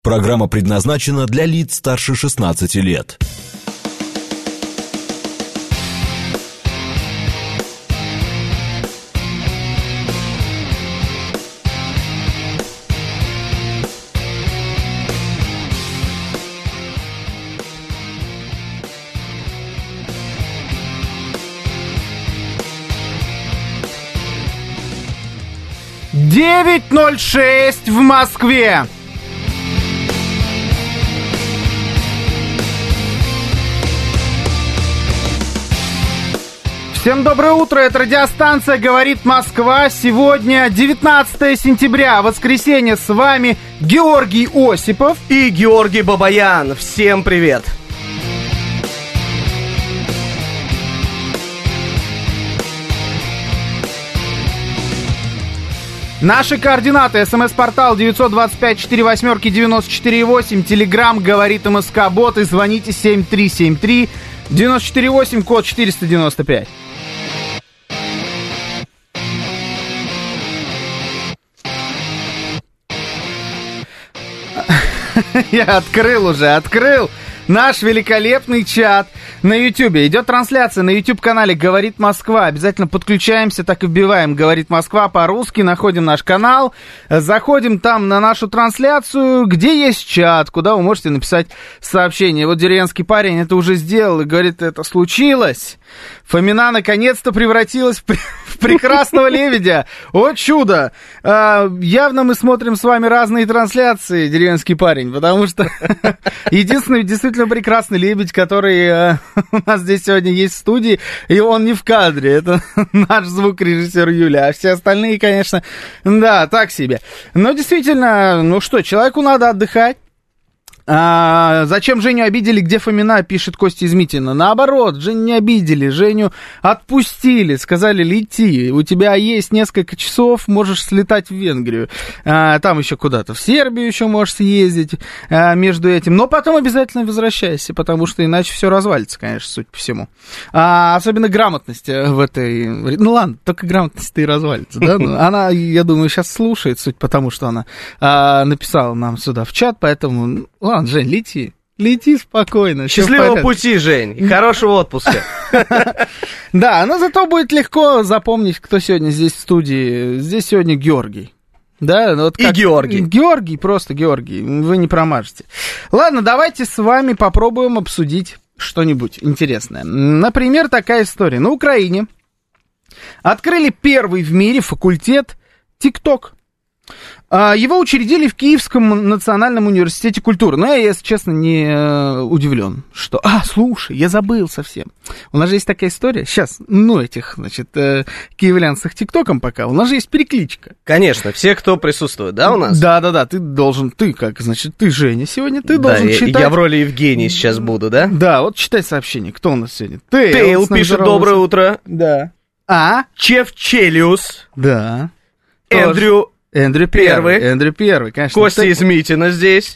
Программа предназначена для лиц старше 16 лет. «9:06 в Москве». Всем доброе утро, это радиостанция «Говорит Москва». Сегодня 19 сентября, воскресенье, с вами Георгий Осипов и Георгий Бабаян. Всем привет! Наши координаты: СМС-портал 925-48-94-8, Телеграм «Говорит МСК», боты, звоните 7373-94-8, код 495. Я открыл наш великолепный чат на Ютьюбе. Идет трансляция на YouTube-канале «Говорит Москва». Обязательно подключаемся, так и вбиваем «Говорит Москва» по-русски, находим наш канал, заходим там на нашу трансляцию, где есть чат, куда вы можете написать сообщение. Вот деревенский парень это уже сделал и говорит, это случилось. Фомина наконец-то превратилась в прекрасного лебедя. О чудо! Явно мы смотрим с вами разные трансляции, деревенский парень, потому что единственный действительно прекрасный лебедь, который у нас здесь сегодня есть в студии, и он не в кадре, это наш звукорежиссер Юля, а все остальные, конечно, да, так себе. Но действительно, ну что, человеку надо отдыхать. Зачем Женю обидели, где Фомина, пишет Костя из Митина. Наоборот, Женю не обидели, Женю отпустили, сказали, лети, у тебя есть несколько часов, можешь слетать в Венгрию, там еще куда-то, в Сербию еще можешь съездить между этим, но потом обязательно возвращайся, потому что иначе все развалится, конечно, судя по всему. Особенно грамотность в этой, ну ладно, только грамотность-то и развалится, да? Она, я думаю, сейчас слушает, суть потому, что она написала нам сюда в чат, поэтому... Ладно, Жень, лети спокойно. Счастливого пути, Жень, и хорошего отпуска. Да, но зато будет легко запомнить, кто сегодня здесь в студии. Здесь сегодня Георгий. Да, вот и Георгий. Георгий, просто Георгий, вы не промажете. Ладно, давайте с вами попробуем обсудить что-нибудь интересное. Например, такая история. На Украине открыли первый в мире факультет ТикТок. Его учредили в Киевском национальном университете культуры. Но я, если честно, не удивлен, что... слушай, я забыл совсем. У нас же есть такая история. Сейчас, этих, значит, киевлян с их ТикТоком пока. У нас же есть перекличка. Конечно, все, кто присутствует, да, у нас? Да, ты Женя сегодня, ты должен читать... Я в роли Евгения сейчас буду, да? Да, вот читай сообщение. Кто у нас сегодня? Тейл пишет «Доброе утро». Да. Чевчелиус. Да. Эндрю Первый, конечно. Костя из Митина здесь.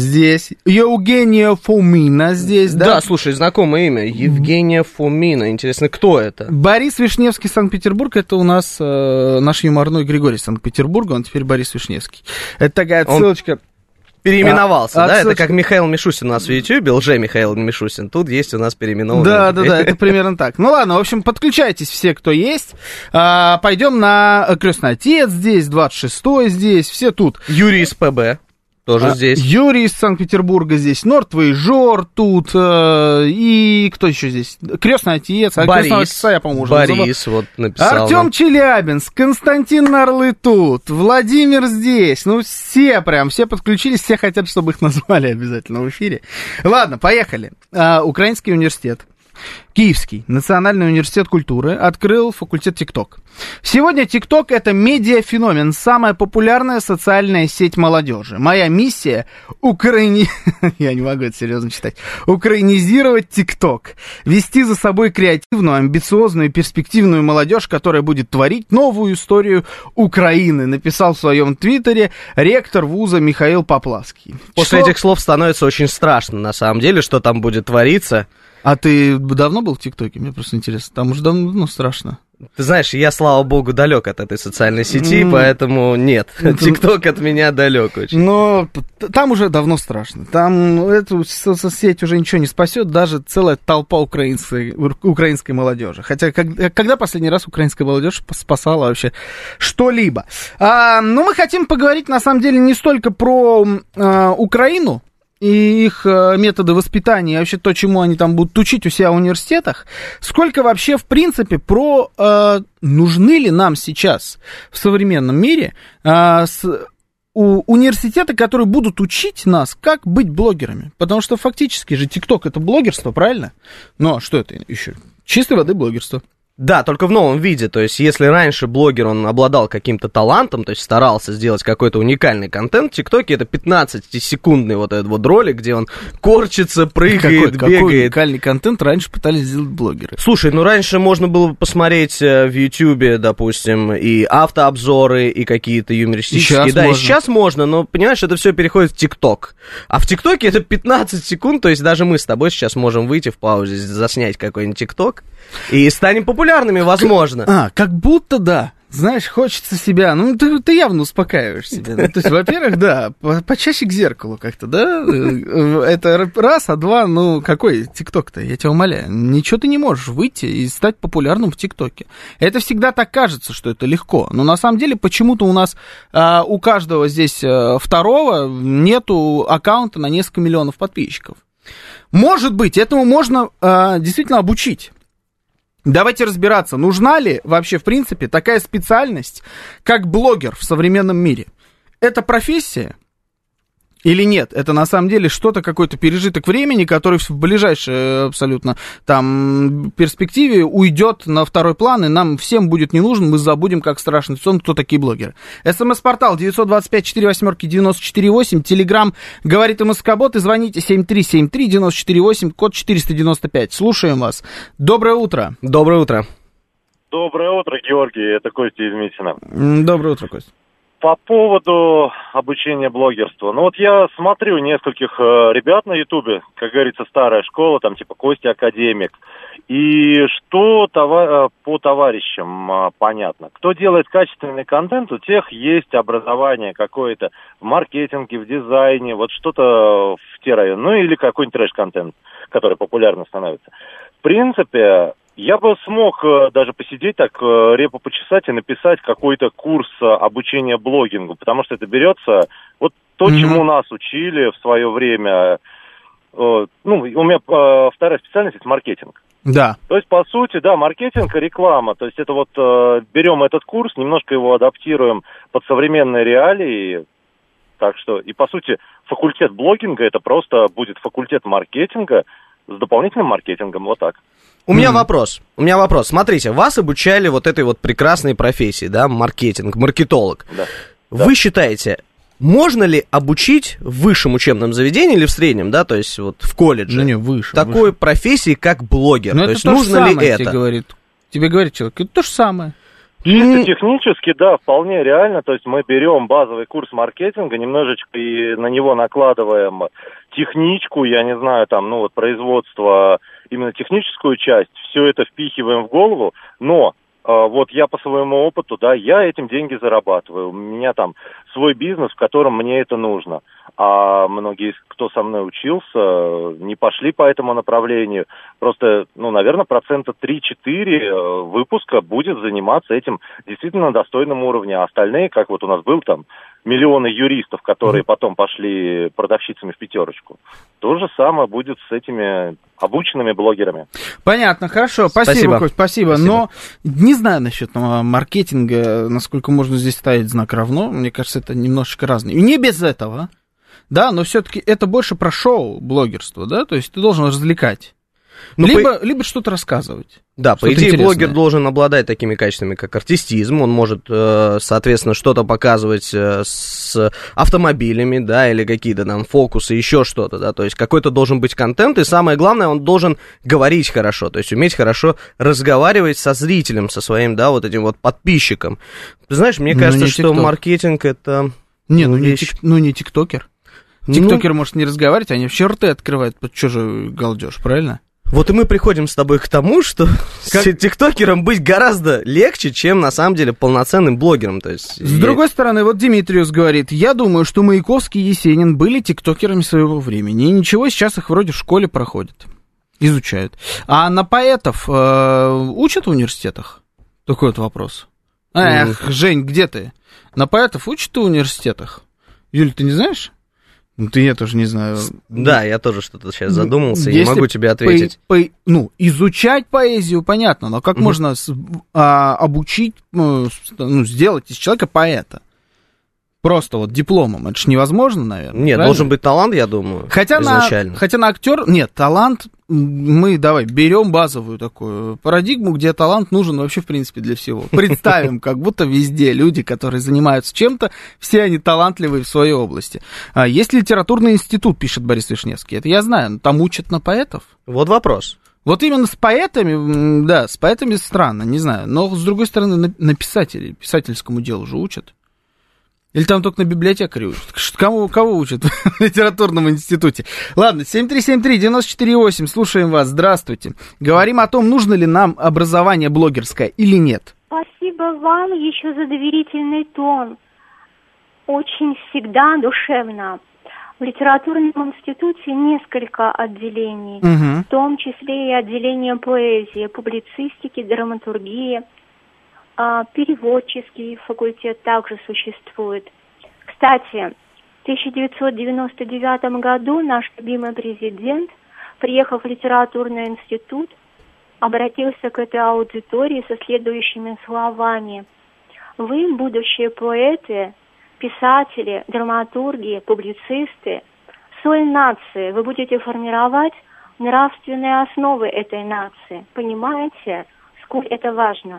Евгения Фомина здесь, да? Да, слушай, знакомое имя. Евгения Фомина. Интересно, кто это? Борис Вишневский, Санкт-Петербург. Это у нас наш юморной Григорий Санкт-Петербурга. Он теперь Борис Вишневский. Это такая отсылочка... Переименовался, да? Это как Михаил Мишустин у нас в Ютьюбе, лже-Михаил Мишустин. Тут есть у нас переименованный. Да, это примерно так. Ну ладно, в общем, подключайтесь все, кто есть. Пойдем на «Крестный отец» здесь, 26-й здесь, все тут. Юрий из ПБ тоже здесь. Юрий из Санкт-Петербурга здесь, Нортвейжор тут, и кто еще здесь? «Крестный отец». Борис, я, по-моему, уже Борис вот написал. Артем Челябинск, Константин Нарлы тут, Владимир здесь. Ну, все подключились, все хотят, чтобы их назвали обязательно в эфире. Ладно, поехали. Украинский университет. Киевский национальный университет культуры открыл факультет ТикТок. Сегодня ТикТок — это медиафеномен, самая популярная социальная сеть молодежи. Моя миссия я не могу это серьезно читать. Украинизировать ТикТок. Вести за собой креативную, амбициозную и перспективную молодежь, которая будет творить новую историю Украины, написал в своем твиттере ректор вуза Михаил Поплавский. После этих слов становится очень страшно, на самом деле, что там будет твориться. А ты давно был в ТикТоке? Мне просто интересно. Там уже давно страшно. Ты знаешь, я, слава богу, далек от этой социальной сети, поэтому нет, ТикТок от меня далек очень. Но там уже давно страшно. Там эту соцсеть уже ничего не спасет, даже целая толпа украинской молодежи. Хотя, когда последний раз украинская молодежь спасала вообще что-либо? Но мы хотим поговорить, на самом деле, не столько про Украину и их методы воспитания, и вообще то, чему они там будут учить у себя в университетах, сколько вообще, в принципе, про нужны ли нам сейчас в современном мире университеты, которые будут учить нас, как быть блогерами. Потому что фактически же ТикТок — это блогерство, правильно? Ну, а что это еще? Чистой воды блогерство. Да, только в новом виде, то есть если раньше блогер, он обладал каким-то талантом, то есть старался сделать какой-то уникальный контент, в ТикТоке это 15-секундный вот этот вот ролик, где он корчится, прыгает, бегает. Какой уникальный контент раньше пытались сделать блогеры? Слушай, ну раньше можно было посмотреть в Ютьюбе, допустим, и автообзоры, и какие-то юмористические. Да, и сейчас можно, но, понимаешь, это все переходит в ТикТок. А в ТикТоке это 15 секунд, то есть даже мы с тобой сейчас можем выйти в паузе, заснять какой-нибудь ТикТок, и станем популярными, возможно. Как будто да. Знаешь, хочется себя... Ну, ты явно успокаиваешь себя. Ну, то есть, во-первых, да, почаще к зеркалу как-то, да? Это раз, а два, ну, какой ТикТок-то, я тебя умоляю. Ничего ты не можешь выйти и стать популярным в ТикТоке. Это всегда так кажется, что это легко. Но на самом деле почему-то у нас у каждого здесь второго нету аккаунта на несколько миллионов подписчиков. Может быть, этому можно действительно обучить. Давайте разбираться, нужна ли вообще, в принципе, такая специальность, как блогер в современном мире. Это профессия или нет? Это на самом деле что-то, какой-то пережиток времени, который в ближайшей абсолютно там перспективе уйдет на второй план, и нам всем будет не нужен, мы забудем, как страшный сон, кто такие блогеры. СМС-портал 925-48-94-8, Телеграм говорит МСК-бот, и звоните 7373-94-8, код 495. Слушаем вас. Доброе утро. Доброе утро. Доброе утро, Георгий, это Костя из Митина. Доброе утро, Костя. По поводу обучения блогерству. Ну вот я смотрю нескольких ребят на Ютубе, как говорится, старая школа, там типа Костя Академик. И что по товарищам понятно. Кто делает качественный контент, у тех есть образование какое-то в маркетинге, в дизайне, вот что-то в те районы. Ну или какой-нибудь трэш-контент, который популярно становится. В принципе... Я бы смог даже посидеть так, репу почесать и написать какой-то курс обучения блогингу, потому что это берется вот то, чему нас учили в свое время. Ну, у меня вторая специальность — это маркетинг. Да. То есть, по сути, да, маркетинг и реклама. То есть это вот берем этот курс, немножко его адаптируем под современные реалии. Так что, и по сути, факультет блогинга — это просто будет факультет маркетинга с дополнительным маркетингом, вот так. У меня вопрос. Смотрите, вас обучали вот этой вот прекрасной профессии, да, маркетинг, маркетолог. Да. Вы считаете, можно ли обучить в высшем учебном заведении или в среднем, да, то есть вот в колледже, выше, такой профессии, как блогер? Но то это есть то нужно же ли самое, это? Тебе говорит человек, это то же самое. Чисто технически, да, вполне реально. То есть мы берем базовый курс маркетинга, немножечко и на него накладываем техничку, я не знаю, там, ну вот производство, именно техническую часть, все это впихиваем в голову, но вот я по своему опыту, да, я этим деньги зарабатываю, у меня там свой бизнес, в котором мне это нужно, а многие, кто со мной учился, не пошли по этому направлению, просто, ну, наверное, 3-4% выпуска будет заниматься этим действительно на достойном уровне, а остальные, как вот у нас был там, миллионы юристов, которые потом пошли продавщицами в пятерочку. То же самое будет с этими обученными блогерами. Понятно, хорошо. Спасибо, Кость, спасибо. Но не знаю насчет маркетинга, насколько можно здесь ставить знак равно. Мне кажется, это немножечко разное. И не без этого, да, но все-таки это больше про шоу-блогерство, да, то есть ты должен развлекать. Ну, либо что-то рассказывать. Да, по идее, блогер должен обладать такими качествами, как артистизм, он может, соответственно, что-то показывать с автомобилями, да, или какие-то там фокусы, еще что-то, да, то есть какой-то должен быть контент, и самое главное, он должен говорить хорошо, то есть уметь хорошо разговаривать со зрителем, со своим, да, вот этим вот подписчиком. Ты знаешь, мне кажется, что маркетинг это... не тиктокер. Тиктокер может не разговаривать, они вообще рты открывают, что же галдеж, правильно? Вот и мы приходим с тобой к тому, что тиктокером быть гораздо легче, чем на самом деле полноценным блогером. То есть, с другой стороны, вот Димитриус говорит, я думаю, что Маяковский и Есенин были тиктокерами своего времени, и ничего, сейчас их вроде в школе проходят, изучают. А на поэтов учат в университетах? Такой вот вопрос. Эх, Жень, где ты? На поэтов учат в университетах? Юль, ты не знаешь? Ну, я тоже не знаю. Да, я тоже что-то сейчас задумался, и не могу тебе ответить. Изучать поэзию, понятно, но как можно обучить, сделать из человека поэта? Просто вот дипломом. Это же невозможно, наверное. Нет, должен быть талант, я думаю, изначально. Хотя на актер... Нет, талант... Мы, берем базовую такую парадигму, где талант нужен вообще, в принципе, для всего. Представим, как будто везде люди, которые занимаются чем-то, все они талантливые в своей области. Есть литературный институт, пишет Борис Вишневский. Это я знаю, но там учат на поэтов. Вот вопрос. Вот именно с поэтами, да, с поэтами странно, не знаю. Но, с другой стороны, на писателей, писательскому делу же учат. Или там только на библиотекаре учат? Кого учат в литературном институте? Ладно, 7373-94-8, слушаем вас, здравствуйте. Говорим о том, нужно ли нам образование блогерское или нет. Спасибо вам еще за доверительный тон. Очень всегда душевно. В литературном институте несколько отделений, в том числе и отделение поэзии, публицистики, драматургии. Переводческий факультет также существует. Кстати, в 1999 году наш любимый президент, приехав в литературный институт, обратился к этой аудитории со следующими словами. Вы, будущие поэты, писатели, драматурги, публицисты, соль нации, вы будете формировать нравственные основы этой нации. Понимаете, сколь это важно?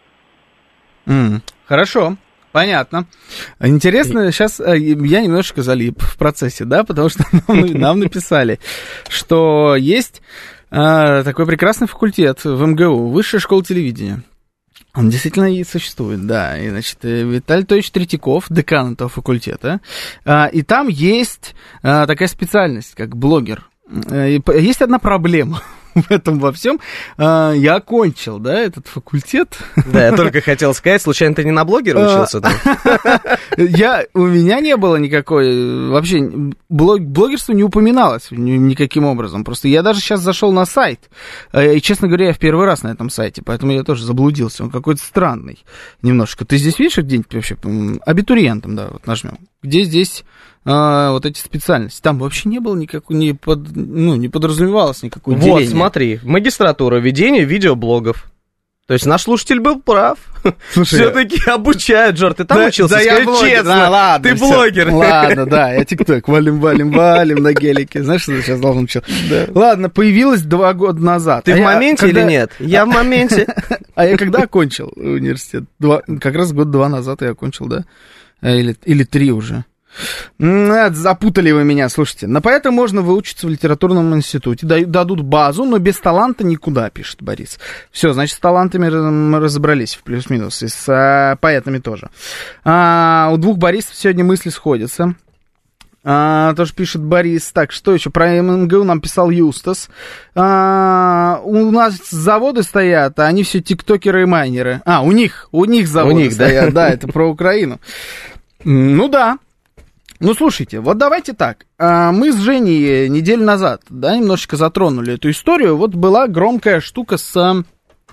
Хорошо, понятно. Интересно, сейчас я немножечко залип в процессе, да, потому что нам написали, что есть такой прекрасный факультет в МГУ, Высшая школа телевидения. Он действительно и существует, да. И, значит, Виталий Анатольевич Третьяков, декан этого факультета, и там есть такая специальность, как блогер. Есть одна проблема в этом во всем. Я окончил, да, этот факультет. Да, я только хотел сказать, случайно ты не на блогера учился там? У меня не было никакой, вообще, блогерство не упоминалось никаким образом. Просто я даже сейчас зашел на сайт, и, честно говоря, я в первый раз на этом сайте, поэтому я тоже заблудился. Он какой-то странный немножко. Ты здесь видишь где-нибудь вообще? Абитуриентом, да, вот нажмем. Где здесь вот эти специальности? Там вообще не было никакой, не подразумевалось никакой деления. Вот, смотри, магистратура ведения видеоблогов. То есть наш слушатель был прав. Все-таки обучают, Жор, ты там учился? Да, скажи честно, ладно, ты блогер. Ладно, да, я тикток, валим на гелике. Знаешь, что ты сейчас должен учить? Да. Ладно, появилась 2 года назад. Ты в моменте или нет? Я в моменте. А я когда окончил университет? Как раз 2 года назад я окончил, да? Или 3 уже. Запутали вы меня, слушайте. Поэтому можно выучиться в литературном институте. Дадут базу, но без таланта никуда, пишет Борис. Все, значит, с талантами мы разобрались в плюс-минус. И с поэтами тоже. У 2 Борисов сегодня мысли сходятся. Тоже пишет Борис. Так, что еще? Про МГУ нам писал Юстас. У нас заводы стоят, а они все тиктокеры и майнеры. У них заводы стоят. Да, это про Украину. Ну да. Ну, слушайте, вот давайте так. Мы с Женей неделю назад, да, немножечко затронули эту историю. Вот была громкая штука с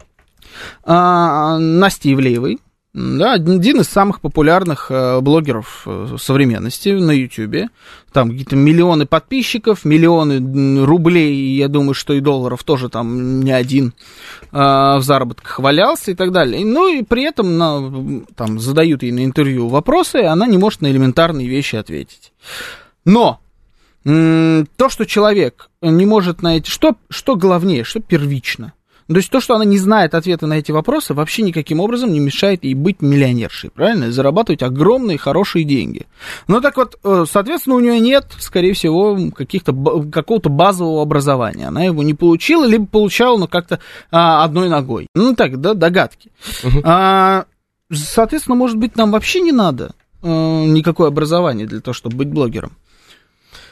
Настей Ивлеевой. Да, один из самых популярных блогеров современности на Ютьюбе. Там какие-то миллионы подписчиков, миллионы рублей, я думаю, что и долларов тоже там не один в заработках валялся и так далее. Ну и при этом там задают ей на интервью вопросы, и она не может на элементарные вещи ответить. Но то, что человек не может на эти... Что главнее, что первично? То есть то, что она не знает ответа на эти вопросы, вообще никаким образом не мешает ей быть миллионершей, правильно? И зарабатывать огромные, хорошие деньги. Ну так вот, соответственно, у нее нет, скорее всего, какого-то базового образования. Она его не получила, либо получала, но как-то одной ногой. Ну так, да, догадки. Соответственно, может быть, нам вообще не надо никакое образование для того, чтобы быть блогером.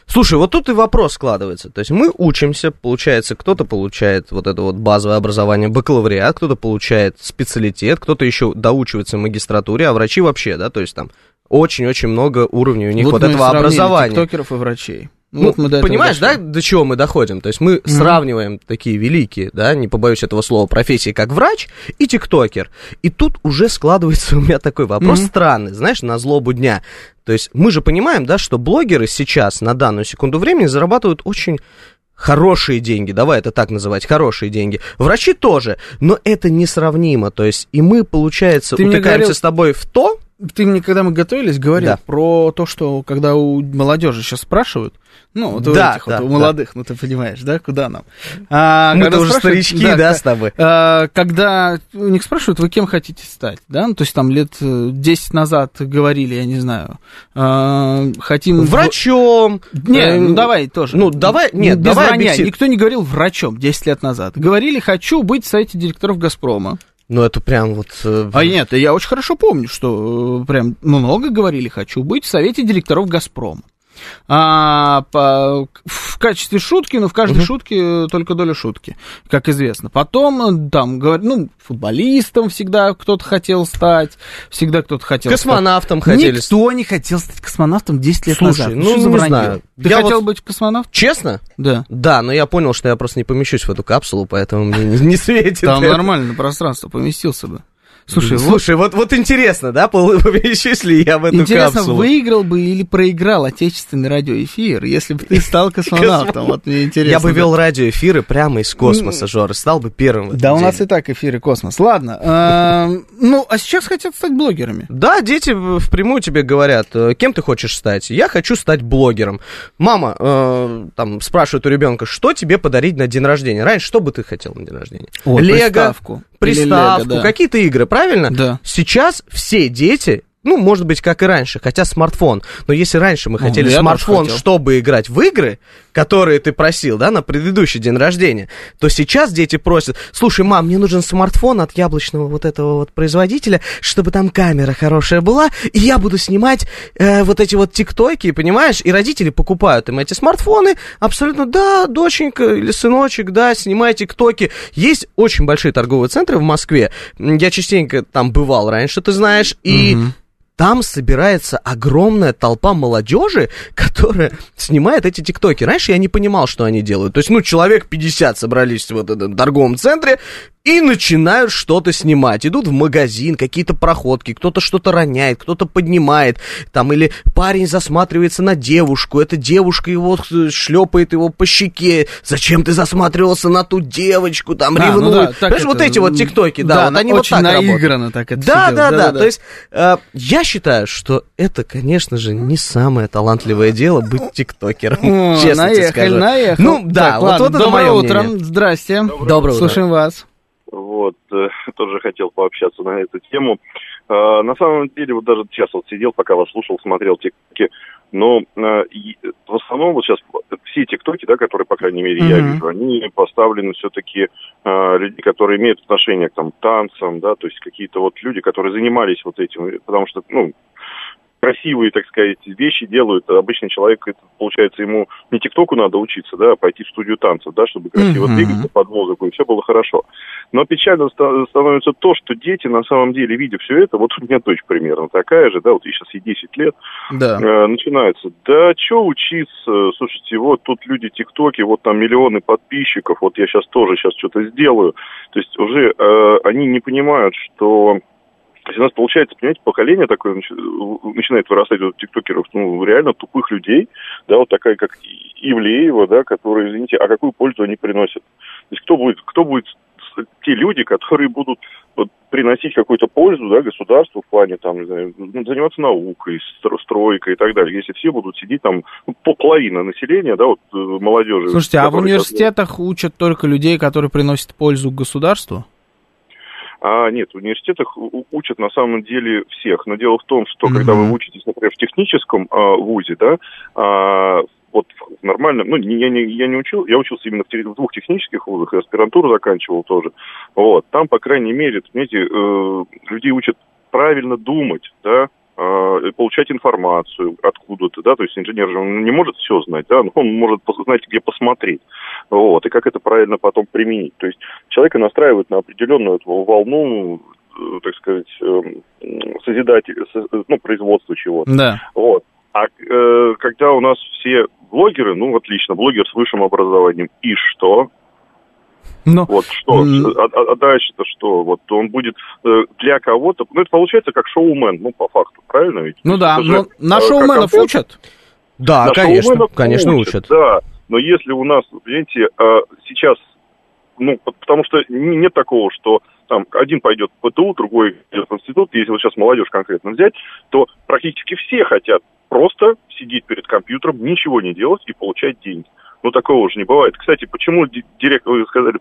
Слушай, вот тут и вопрос складывается. То есть мы учимся, получается, кто-то получает вот это вот базовое образование, бакалавриат, кто-то получает специалитет, кто-то еще доучивается в магистратуре, а врачи вообще, да, то есть там очень-очень много уровней у них вот этого образования. Тиктокеров и врачей. Ну, понимаешь, да, до чего мы доходим? То есть мы сравниваем такие великие, да, не побоюсь этого слова, профессии, как врач и тиктокер. И тут уже складывается у меня такой вопрос странный, знаешь, на злобу дня. То есть мы же понимаем, да, что блогеры сейчас, на данную секунду времени, зарабатывают очень хорошие деньги, давай это так называть, хорошие деньги. Врачи тоже, но это несравнимо. То есть и мы, получается, утыкаемся с тобой в то... Ты мне, когда мы готовились, говорил про то, что когда у молодежи сейчас спрашивают, ну, вот у этих вот, у молодых, ну, ты понимаешь, да, куда нам? Мы-то уже старички, да, с тобой. Когда у них спрашивают, вы кем хотите стать, да, ну, то есть там лет 10 назад говорили, я не знаю, хотим... Врачом. Не, ну, давай тоже. Ну, давай, нет, без давай вранья. Никто не говорил врачом 10 лет назад. Говорили, хочу быть в совете директоров «Газпрома». Ну, это прям вот... нет, я очень хорошо помню, что прям много говорили, хочу быть в совете директоров «Газпрома». В качестве шутки, но в каждой шутке только доля шутки, как известно. Потом, там, ну, футболистом всегда кто-то хотел стать, всегда кто-то хотел космонавтом хотели стать. Никто не хотел стать космонавтом 10 лет назад. Слушай, ну, не знаю. Ты хотел быть космонавтом? Честно? Да. Да, но я понял, что я просто не помещусь в эту капсулу, поэтому мне не светит. Там нормально пространство, поместился бы. Слушай, вот интересно, да, помещусь ли я в эту интересно, капсулу? Выиграл бы или проиграл отечественный радиоэфир, если бы ты стал космонавтом? Вот мне интересно. Я бы вел радиоэфиры прямо из космоса, Жора, стал бы первым. Да, у нас и так эфиры космос. Ладно, ну, а сейчас хотят стать блогерами. Да, дети впрямую тебе говорят, кем ты хочешь стать? Я хочу стать блогером. Мама там спрашивает у ребенка, что тебе подарить на день рождения? Раньше что бы ты хотел на день рождения? Лего. Приставку, да. Какие-то игры, правильно? Да. Сейчас все дети, ну, может быть, как и раньше, хотя смартфон, но если раньше мы хотели смартфон, чтобы играть в игры, которые ты просил, да, на предыдущий день рождения, то сейчас дети просят, слушай, мам, мне нужен смартфон от яблочного вот этого вот производителя, чтобы там камера хорошая была, и я буду снимать вот эти вот тиктоки, понимаешь, и родители покупают им эти смартфоны, абсолютно, да, доченька или сыночек, да, снимай тиктоки. Есть очень большие торговые центры в Москве, я частенько там бывал раньше, ты знаешь, и... Там собирается огромная толпа молодежи, которая снимает эти тиктоки. Раньше я не понимал, что они делают. То есть, ну, человек 50 собрались в этом торговом центре и начинают что-то снимать. Идут в магазин, какие-то проходки, кто-то что-то роняет, кто-то поднимает. Там, или парень засматривается на девушку, эта девушка его шлепает его по щеке. Зачем ты засматривался на ту девочку? Там ревнует. Ну да, понимаешь, вот эти вот тиктоки, да, вот они вот так работают. Наигранно так это да. То есть, я считаю, что это, конечно же, не самое талантливое дело быть тиктокером. Честно тебе скажу. Наехал. Ну, да, так, ладно, вот это мое мнение. Доброе утро, здрасте. Доброе утро. Слушаем вас. Вот, тоже хотел пообщаться на эту тему. На самом деле, вот даже сейчас вот сидел, пока вас слушал, смотрел тиктоки, но в основном вот сейчас все тиктоки, да, которые, по крайней мере, я вижу, они поставлены все-таки люди, которые имеют отношение к там, танцам, да, то есть какие-то вот люди, которые занимались вот этим, потому что, ну, красивые, так сказать, вещи делают. Обычный человек, это, получается, ему не тиктоку надо учиться, да, а пойти в студию танцев, да, чтобы красиво двигаться под музыку, и все было хорошо. Но печально становится то, что дети, на самом деле, видя все это, вот у меня дочь примерно такая же, да, вот ей сейчас ей 10 лет, начинается, да, что учиться, слушайте, вот тут люди тиктоки, вот там миллионы подписчиков, вот я сейчас тоже что-то сделаю. То есть уже они не понимают, что... То есть у нас получается, понимаете, поколение такое начинает вырастать вот тиктокеров, ну, реально тупых людей, да, вот такая, как Ивлеева, да, которые, извините, а какую пользу они приносят? То есть кто будет те люди, которые будут вот, приносить какую-то пользу, да, государству в плане, там, не знаю, заниматься наукой, стройкой и так далее, если все будут сидеть там, ну, половина населения, да, вот молодежи. Слушайте, а в университетах учат только людей, которые приносят пользу государству? Нет, в университетах учат на самом деле всех. Но дело в том, что когда вы учитесь, например, в техническом вузе, да, вот нормально, ну, я не учил, я учился именно в двух технических вузах, и аспирантуру заканчивал тоже. Вот, там, по крайней мере, понимаете, людей учат правильно думать, да, получать информацию откуда-то, да, то есть инженер же не может все знать, да, но он может знать, где посмотреть, вот, и как это правильно потом применить. То есть человека настраивают на определенную волну, так сказать, производства чего-то. Да. Вот. А когда у нас все блогеры, ну, отлично, блогер с высшим образованием, и что? Но... Вот что, а дальше-то что? Вот он будет для кого-то, ну, это получается как шоумен, ну, по факту, правильно ведь? Ну да, же, но на шоуменов учат? Да, на конечно учат. Да, но если у нас, видите, сейчас, ну, потому что нет такого, что там один пойдет в ПТУ, другой идет в институт, если вот сейчас молодежь конкретно взять, то практически все хотят просто сидеть перед компьютером, ничего не делать и получать деньги. Ну, такого уже не бывает. Кстати, почему директор, вы сказали,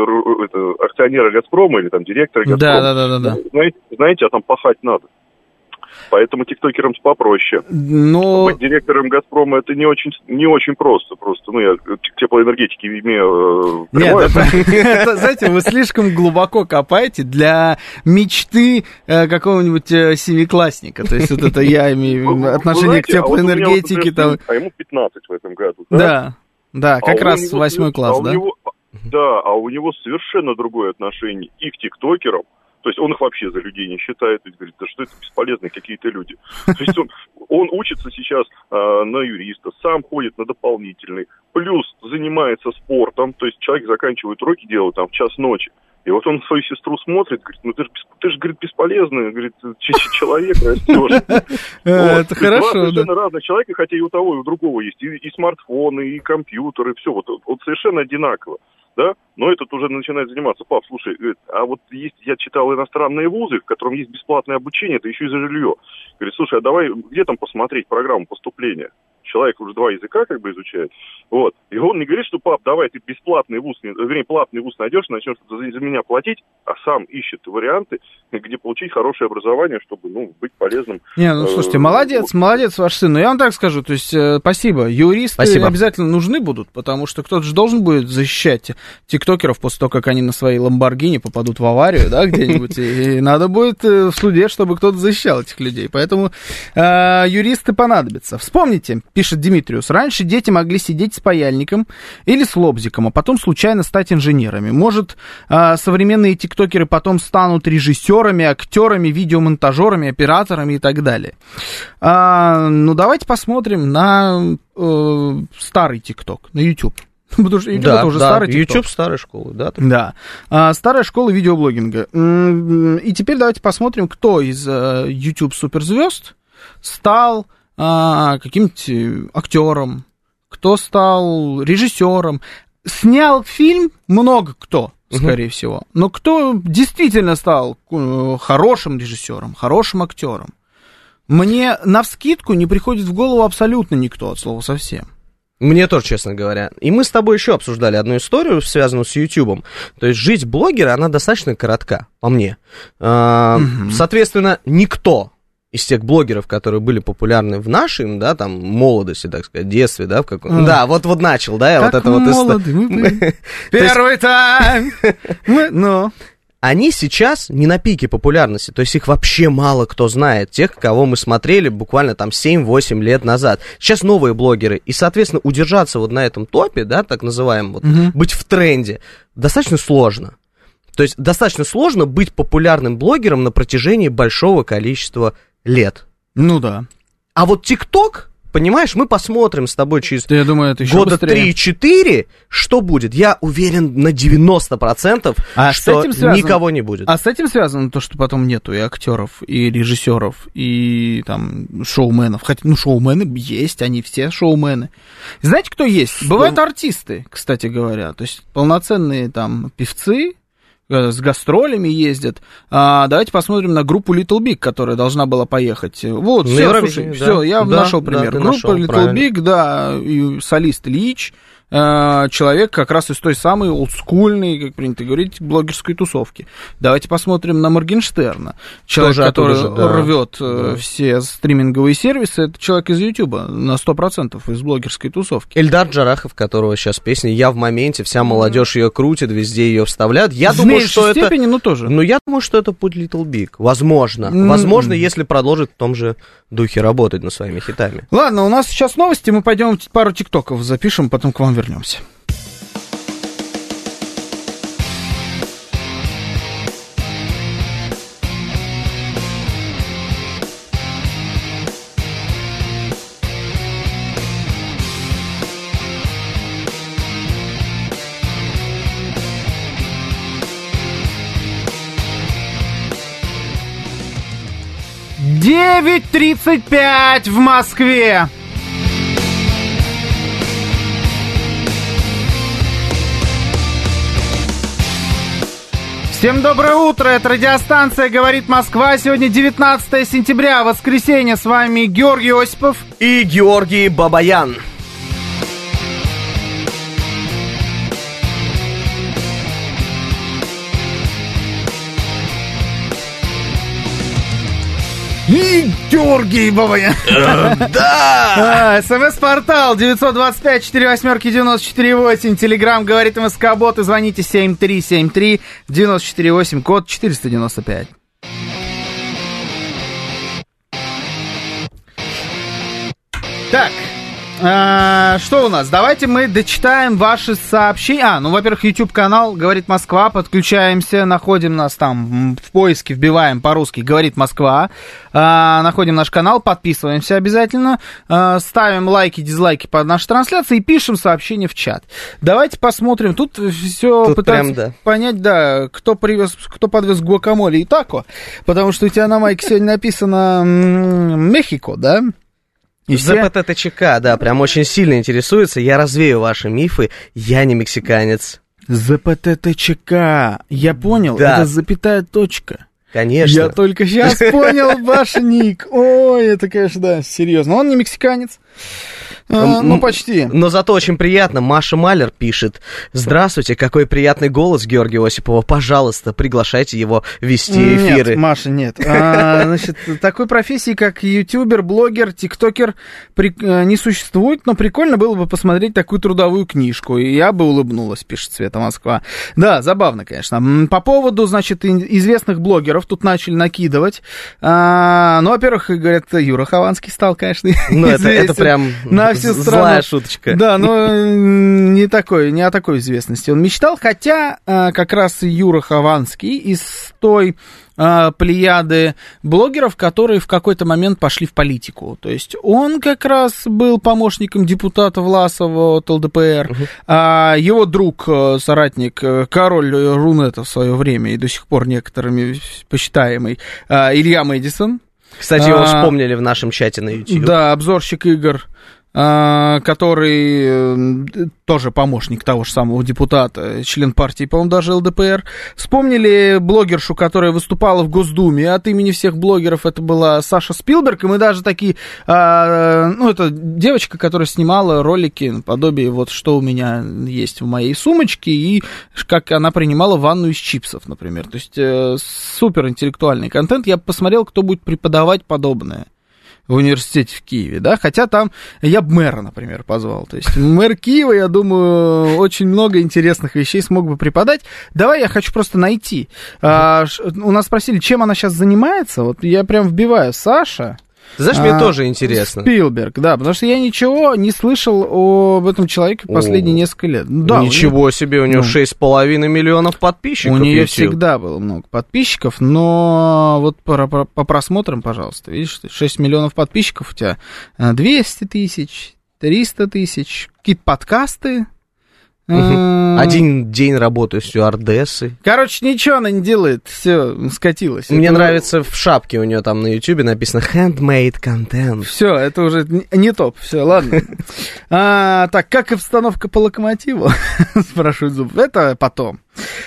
акционеры «Газпрома» или там директор «Газпрома»? Да. Знаете, а там пахать надо. Поэтому тиктокерам попроще. Но... Быть директором «Газпрома» это не очень просто. Просто, ну, я к теплоэнергетике имею... Нет, это, знаете, вы слишком глубоко копаете для мечты какого-нибудь семиклассника. То есть вот это я имею отношение к теплоэнергетике. А ему 15 в этом году, да? Да, как раз 8 класс, да? Да, а у него совершенно другое отношение и к тиктокерам. То есть он их вообще за людей не считает, и говорит, да что это бесполезные какие-то люди. То есть он учится сейчас на юриста, сам ходит на дополнительный, плюс занимается спортом, то есть человек заканчивает уроки, делает там в час ночи. И вот он свою сестру смотрит, говорит, ну ты же говорит, бесполезный, говорит, человек растешь. Это хорошо, да. Совершенно разных человек, хотя и у того, и у другого есть и смартфоны, и компьютеры, все, вот совершенно одинаково. Да, но этот уже начинает заниматься. Пап, слушай, а вот есть, я читал иностранные вузы, в котором есть бесплатное обучение, это еще и за жилье. Говорит, слушай, а давай, где там посмотреть программу поступления? Человек уже 2 языка как бы изучает. Вот. И он не говорит, что, пап, давай ты бесплатный вуз, платный вуз найдешь, начнешь за меня платить, а сам ищет варианты, где получить хорошее образование, чтобы, ну, быть полезным. Не, ну, слушайте, молодец ваш сын. Но я вам так скажу, то есть, спасибо. Юристы обязательно нужны будут, потому что кто-то же должен будет защищать тиктокеров после того, как они на своей Ламборгини попадут в аварию, да, где-нибудь. И надо будет в суде, чтобы кто-то защищал этих людей. Поэтому юристы понадобятся. Вспомните, пишет Димитриус, раньше дети могли сидеть с паяльником или с лобзиком, а потом случайно стать инженерами. Может, современные тиктокеры потом станут режиссерами, актерами, видеомонтажерами, операторами и так далее. Ну, давайте посмотрим на старый тикток, на YouTube. Потому что YouTube это уже старый TikTok. YouTube старой школы, да? Да. Старая школа видеоблогинга. И теперь давайте посмотрим, кто из YouTube суперзвезд стал каким-нибудь актером, кто стал режиссером. Снял фильм много кто, скорее всего. Но кто действительно стал хорошим режиссером, хорошим актером? Мне навскидку не приходит в голову абсолютно никто, от слова совсем. Мне тоже, честно говоря. И мы с тобой еще обсуждали одну историю, связанную с Ютубом. То есть жизнь блогера, она достаточно коротка, по мне. Соответственно, никто из тех блогеров, которые были популярны в нашей, да, там, молодости, так сказать, детстве, да, в каком... Да, вот начал, да, я вот это вот... Молоды мы были. Первый тайм! Ну... Они сейчас не на пике популярности, то есть их вообще мало кто знает, тех, кого мы смотрели буквально там 7-8 лет назад. Сейчас новые блогеры, и, соответственно, удержаться вот на этом топе, да, так называемом, вот, быть в тренде, достаточно сложно. То есть достаточно сложно быть популярным блогером на протяжении большого количества лет. Ну да. А вот ТикТок... Понимаешь, мы посмотрим с тобой через года 3-4, что будет. Я уверен на 90%, что никого не будет. А с этим связано то, что потом нету и актеров, и режиссеров, и там шоуменов. Хотя, ну, шоумены есть, они все шоумены. Знаете, кто есть? Бывают артисты, кстати говоря. То есть полноценные там певцы, с гастролями ездят. Давайте посмотрим на группу Little Big, которая должна была поехать. Вот, все, слушай, все, я нашел пример. Группа Little Big, да, и солист Ильич, человек как раз из той самой олдскульной, как принято говорить, блогерской тусовки. Давайте посмотрим на Моргенштерна. Человек, который рвет все стриминговые сервисы, это человек из Ютуба на 100% из блогерской тусовки. Эльдар Джарахов, которого сейчас песня «Я в моменте», вся молодежь ее крутит, везде ее вставляют. Я думаю, что это... степени, но тоже. Ну, я думаю, что это путь Little Big. Возможно. Возможно, если продолжит в том же духе работать над своими хитами. Ладно, у нас сейчас новости, мы пойдем пару тиктоков запишем, потом к вам вернемся. «9:35 в Москве». Всем доброе утро, это радиостанция «Говорит Москва». Сегодня 19 сентября, воскресенье. С вами Георгий Осипов и Георгий Бабаян. И Георгий Бабаян. Да! СМС-портал 925-48-94-8. Телеграм «Говорит МСК-бот». И звоните 7373-94-8, код 495. Так. Что у нас? Давайте мы дочитаем ваши сообщения. Во-первых, YouTube-канал «Говорит Москва». Подключаемся, находим нас там в поиске, вбиваем по-русски «Говорит Москва». Находим наш канал, подписываемся обязательно. Ставим лайки, дизлайки под нашей трансляцией и пишем сообщения в чат. Давайте посмотрим. Тут все пытаются понять, кто подвез гуакамоле и тако. Потому что у тебя на майке сегодня написано «Мехико», да? И ЗПТТЧК, да, прям очень сильно интересуется. Я развею ваши мифы. Я не мексиканец. ЗПТТЧК. Я понял, да. Это запятая точка. Конечно. Я только сейчас понял ваш ник. Ой, это, конечно, да, серьезно. Он не мексиканец. Почти. Но зато очень приятно. Маша Малер пишет: «Здравствуйте, какой приятный голос Георгия Осипова. Пожалуйста, приглашайте его вести эфиры». Нет, Маша, нет. Значит, такой профессии, как ютубер, блогер, тиктокер не существует, но прикольно было бы посмотреть такую трудовую книжку. И я бы улыбнулась, пишет Света Москва. Да, забавно, конечно. По поводу, значит, известных блогеров тут начали накидывать. Во-первых, говорят, Юра Хованский стал, конечно, известен. Это прям... Злая шуточка. Да, но не о такой известности он мечтал, хотя как раз Юра Хованский из той плеяды блогеров, которые в какой-то момент пошли в политику. То есть он как раз был помощником депутата Власова от ЛДПР, а его друг, соратник, король Рунета в свое время и до сих пор некоторыми почитаемый, Илья Мэдисон. Кстати, его вспомнили в нашем чате на YouTube. Да, обзорщик игр, который тоже помощник того же самого депутата, член партии, по-моему, даже ЛДПР. Вспомнили блогершу, которая выступала в Госдуме от имени всех блогеров, это была Саша Спилберг, и мы даже такие, это девочка, которая снимала ролики наподобие вот что у меня есть в моей сумочке, и как она принимала ванну из чипсов, например. То есть супер интеллектуальный контент. Я посмотрел, кто будет преподавать подобное в университете в Киеве, да, хотя там я бы мэра, например, позвал, то есть мэр Киева, я думаю, очень много интересных вещей смог бы преподать. Давай я хочу просто найти. У нас спросили, чем она сейчас занимается, вот я прям вбиваю Саша. Ты знаешь, мне тоже интересно. Спилберг, да, потому что я ничего не слышал об этом человеке последние несколько лет. Да, ничего себе, у него 6,5 миллионов подписчиков. У нее всегда было много подписчиков, но вот по просмотрам, пожалуйста, видишь, 6 миллионов подписчиков, у тебя 200 тысяч, 300 тысяч, какие-то подкасты. Один день работаю стюардессой. Короче, ничего она не делает, все, скатилось. Мне нравится в шапке у нее там на ютубе написано handmade content. Все, это уже не топ, все, ладно. Так, как обстановка по Локомотиву? Спрашивает Зуб. Это потом.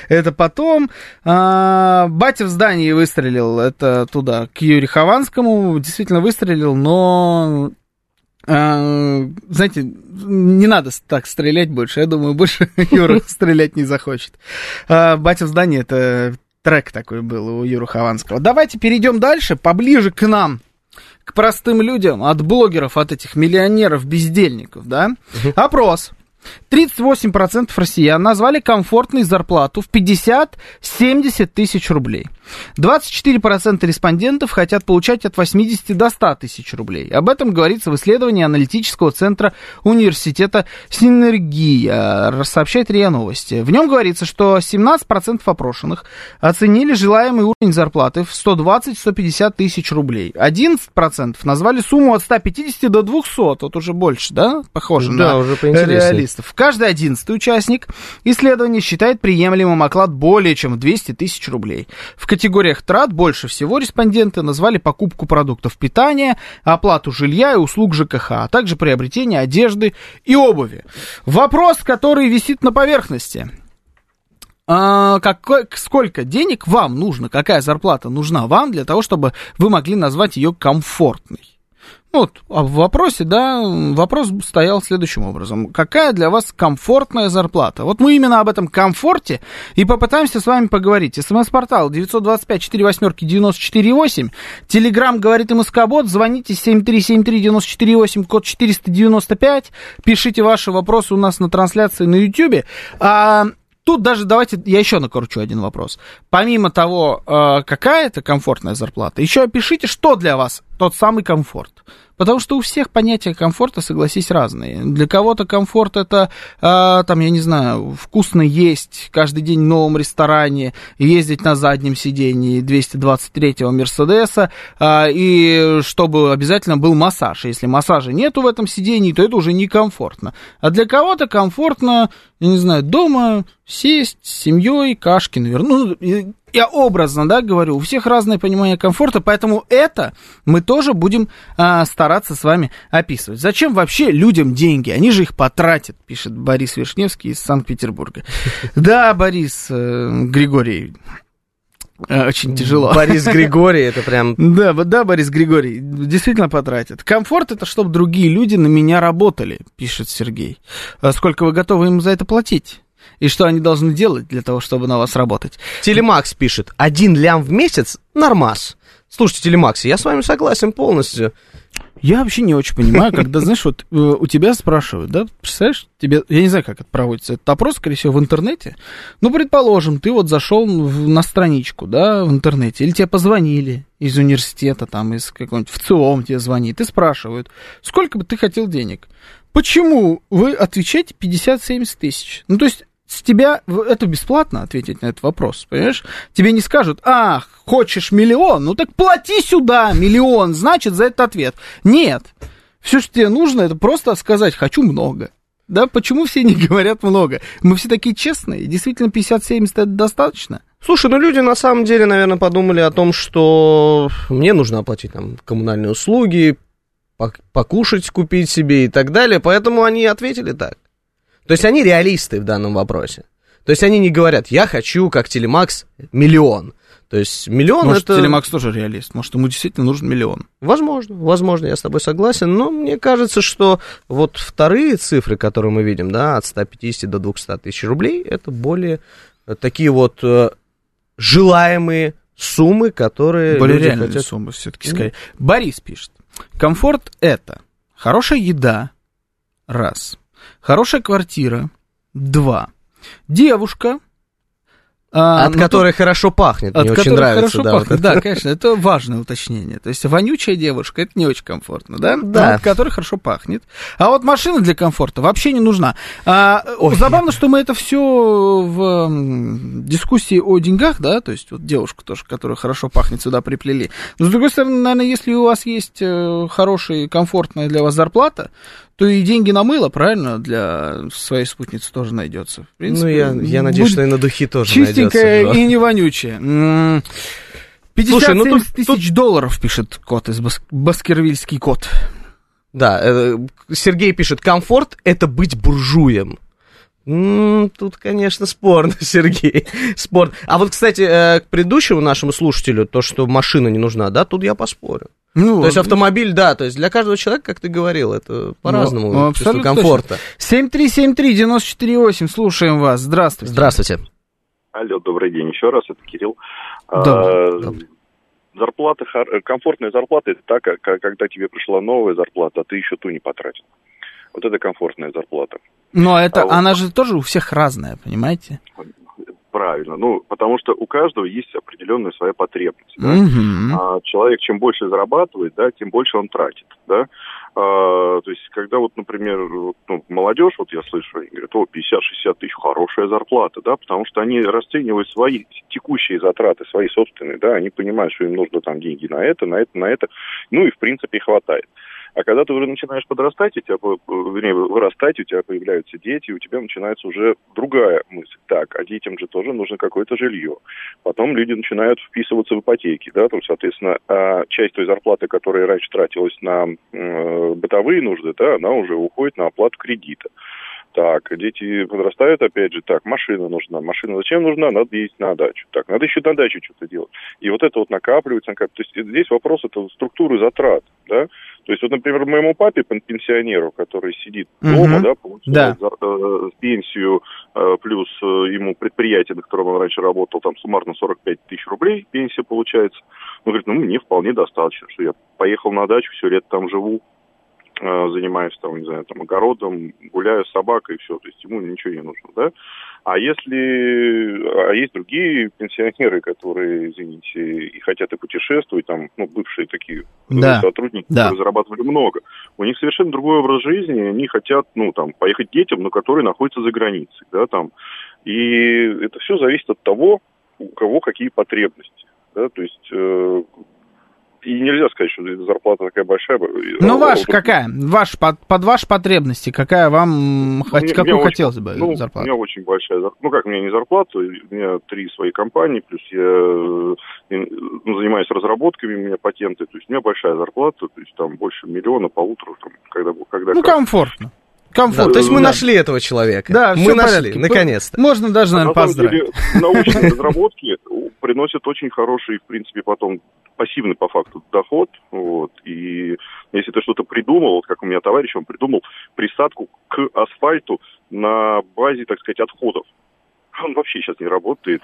Батя в здании выстрелил, это туда, к Юрию Хованскому, действительно выстрелил, но... Знаете, не надо так стрелять больше. Я думаю, больше Юра стрелять не захочет. «Батя в здании» — это трек такой был у Юры Хованского. Давайте перейдем дальше, поближе к нам, к простым людям, от блогеров, от этих миллионеров-бездельников, да? Опрос. 38% россиян назвали комфортной зарплату в 50-70 тысяч рублей. 24% респондентов хотят получать от 80 до 100 тысяч рублей. Об этом говорится в исследовании аналитического центра университета «Синергия», сообщает РИА Новости. В нем говорится, что 17% опрошенных оценили желаемый уровень зарплаты в 120-150 тысяч рублей. 11% назвали сумму от 150 до 200, вот уже больше, да? Похоже на уже поинтереснее. Реалистов. Каждый 11-й участник исследования считает приемлемым оклад более чем в 200 тысяч рублей. В категориях трат больше всего респонденты назвали покупку продуктов питания, оплату жилья и услуг ЖКХ, а также приобретение одежды и обуви. Вопрос, который висит на поверхности. Сколько денег вам нужно, какая зарплата нужна вам для того, чтобы вы могли назвать ее комфортной? Вот, в вопросе, да, вопрос стоял следующим образом. Какая для вас комфортная зарплата? Вот мы именно об этом комфорте и попытаемся с вами поговорить. СМС-портал 925-48-94-8. Телеграм «Говорит МСК-бот». Звоните 7373-94-8, код 495. Пишите ваши вопросы у нас на трансляции на Ютьюбе. Тут даже давайте я еще накручу один вопрос. Помимо того, какая это комфортная зарплата, еще опишите, что для вас тот самый комфорт. Потому что у всех понятия комфорта, согласись, разные. Для кого-то комфорт это, там, я не знаю, вкусно есть каждый день в новом ресторане, ездить на заднем сидении 223-го Мерседеса, и чтобы обязательно был массаж. Если массажа нету в этом сидении, то это уже некомфортно. А для кого-то комфортно, я не знаю, дома сесть с семьей, кашки навернуть. Я образно, да, говорю, у всех разное понимание комфорта, поэтому это мы тоже будем стараться с вами описывать. Зачем вообще людям деньги? Они же их потратят, пишет Борис Вишневский из Санкт-Петербурга. Да, Борис Григорий, очень тяжело. Борис Григорий, это прям... Да, Борис Григорий, действительно потратят. Комфорт — это чтобы другие люди на меня работали, пишет Сергей. Сколько вы готовы им за это платить? И что они должны делать для того, чтобы на вас работать? Телемакс пишет: 1 лям в месяц — нормас. Слушайте, Телемакс, я с вами согласен полностью. Я вообще не очень понимаю, когда, знаешь, вот у тебя спрашивают, да, представляешь, тебе, я не знаю, как это проводится, этот опрос, скорее всего, в интернете. Ну, предположим, ты вот зашел на страничку, да, в интернете, или тебе позвонили из университета, там, из какого-нибудь ВЦИОМ тебе звонит, и спрашивают, сколько бы ты хотел денег? Почему вы отвечаете 50-70 тысяч? Ну, то есть, с тебя это бесплатно ответить на этот вопрос, понимаешь? Тебе не скажут: хочешь миллион? Ну так плати сюда миллион, значит, за этот ответ. Нет. Все, что тебе нужно, это просто сказать: хочу много. Да, почему все не говорят много? Мы все такие честные, действительно 50-70 это достаточно? Слушай, ну люди на самом деле, наверное, подумали о том, что мне нужно оплатить там коммунальные услуги, покушать купить себе и так далее, поэтому они ответили так. То есть они реалисты в данном вопросе. То есть они не говорят: я хочу, как Телемакс, миллион. То есть миллион может, это... Телемакс тоже реалист, может, ему действительно нужен миллион. Возможно, я с тобой согласен, но мне кажется, что вот вторые цифры, которые мы видим, да, от 150 до 200 тысяч рублей, это более такие вот желаемые суммы, которые более люди реальные хотят... суммы все-таки скорее. Борис пишет: комфорт — это хорошая еда, раз. Хорошая квартира, 2. Девушка, от которой хорошо пахнет. Мне очень нравится. Да, пахнет. Да, конечно, это важное уточнение. То есть вонючая девушка — это не очень комфортно, да? Да. От которой хорошо пахнет. А вот машина для комфорта вообще не нужна. Забавно, что мы это все в дискуссии о деньгах, да, то есть вот девушку тоже, которая хорошо пахнет, сюда приплели. Но, с другой стороны, наверное, если у вас есть хорошая, комфортная для вас зарплата, то и деньги на мыло, правильно, для своей спутницы тоже найдется. В принципе, ну, я надеюсь, что и на духи тоже чистенькая найдется. И не вонючая. 57 тысяч долларов, пишет кот из Баскервильский кот. Да, Сергей пишет: комфорт — это быть буржуем. Тут, конечно, спорно, Сергей, спорно. А вот, кстати, к предыдущему нашему слушателю, то, что машина не нужна, да, тут я поспорю. То есть автомобиль, да, то есть для каждого человека, как ты говорил, это по-разному, чувство комфорта. 7373948, слушаем вас, здравствуйте. Здравствуйте. Алло, добрый день еще раз, это Кирилл. Зарплата, комфортная зарплата, это так, когда тебе пришла новая зарплата, а ты еще ту не потратил. Вот это комфортная зарплата. Но это, она же тоже у всех разная, понимаете? Правильно, потому что у каждого есть определенная своя потребность. Да? Человек, чем больше зарабатывает, да, тем больше он тратит, да. То есть, когда вот, например, молодежь, вот я слышу, они говорят, 50-60 тысяч, хорошая зарплата, да, потому что они расценивают свои текущие затраты, свои собственные, да, они понимают, что им нужно там деньги на это, ну и в принципе хватает. А когда ты уже начинаешь подрастать, вырастать, у тебя появляются дети, у тебя начинается уже другая мысль. Так, а детям же тоже нужно какое-то жилье. Потом люди начинают вписываться в ипотеки, да, то, соответственно, часть той зарплаты, которая раньше тратилась на бытовые нужды, да, она уже уходит на оплату кредита. Так, дети подрастают, опять же, так, машина нужна. Машина зачем нужна? Надо ездить на дачу. Так, надо еще на дачу что-то делать. И вот это вот накапливается. То есть здесь вопрос это структуры затрат, да. То есть вот, например, моему папе, пенсионеру, который сидит дома, да, получает пенсию, плюс ему предприятие, на котором он раньше работал, там суммарно 45 тысяч рублей пенсия получается. Он говорит, мне вполне достаточно, что я поехал на дачу, все лето там живу, занимаюсь там, не знаю, там огородом, гуляю с собакой и все, то есть ему ничего не нужно, да. А есть другие пенсионеры, которые, извините, и хотят и путешествовать, там, бывшие такие сотрудники, которые зарабатывали много. У них совершенно другой образ жизни, они хотят, поехать к детям, но которые находятся за границей, да, там. И это все зависит от того, у кого какие потребности, да, то есть... И нельзя сказать, что зарплата такая большая. Ваша какая? Под ваши потребности, какая вам, какую хотелось бы зарплату? У меня очень большая зарплата. У меня не зарплата, у меня 3 свои компании, плюс я занимаюсь разработками, у меня патенты, то есть у меня большая зарплата, то есть там больше 1,5 миллиона, там, когда комфортно. Да, то есть мы нашли этого человека. Да, мы нашли, наконец-то. Можно даже, наверное, поздравить. На самом деле, научные разработки приносят очень хороший, в принципе, потом пассивный по факту доход. Вот. И если ты что-то придумал, вот как у меня товарищ, он придумал присадку к асфальту на базе, так сказать, отходов. Он вообще сейчас не работает.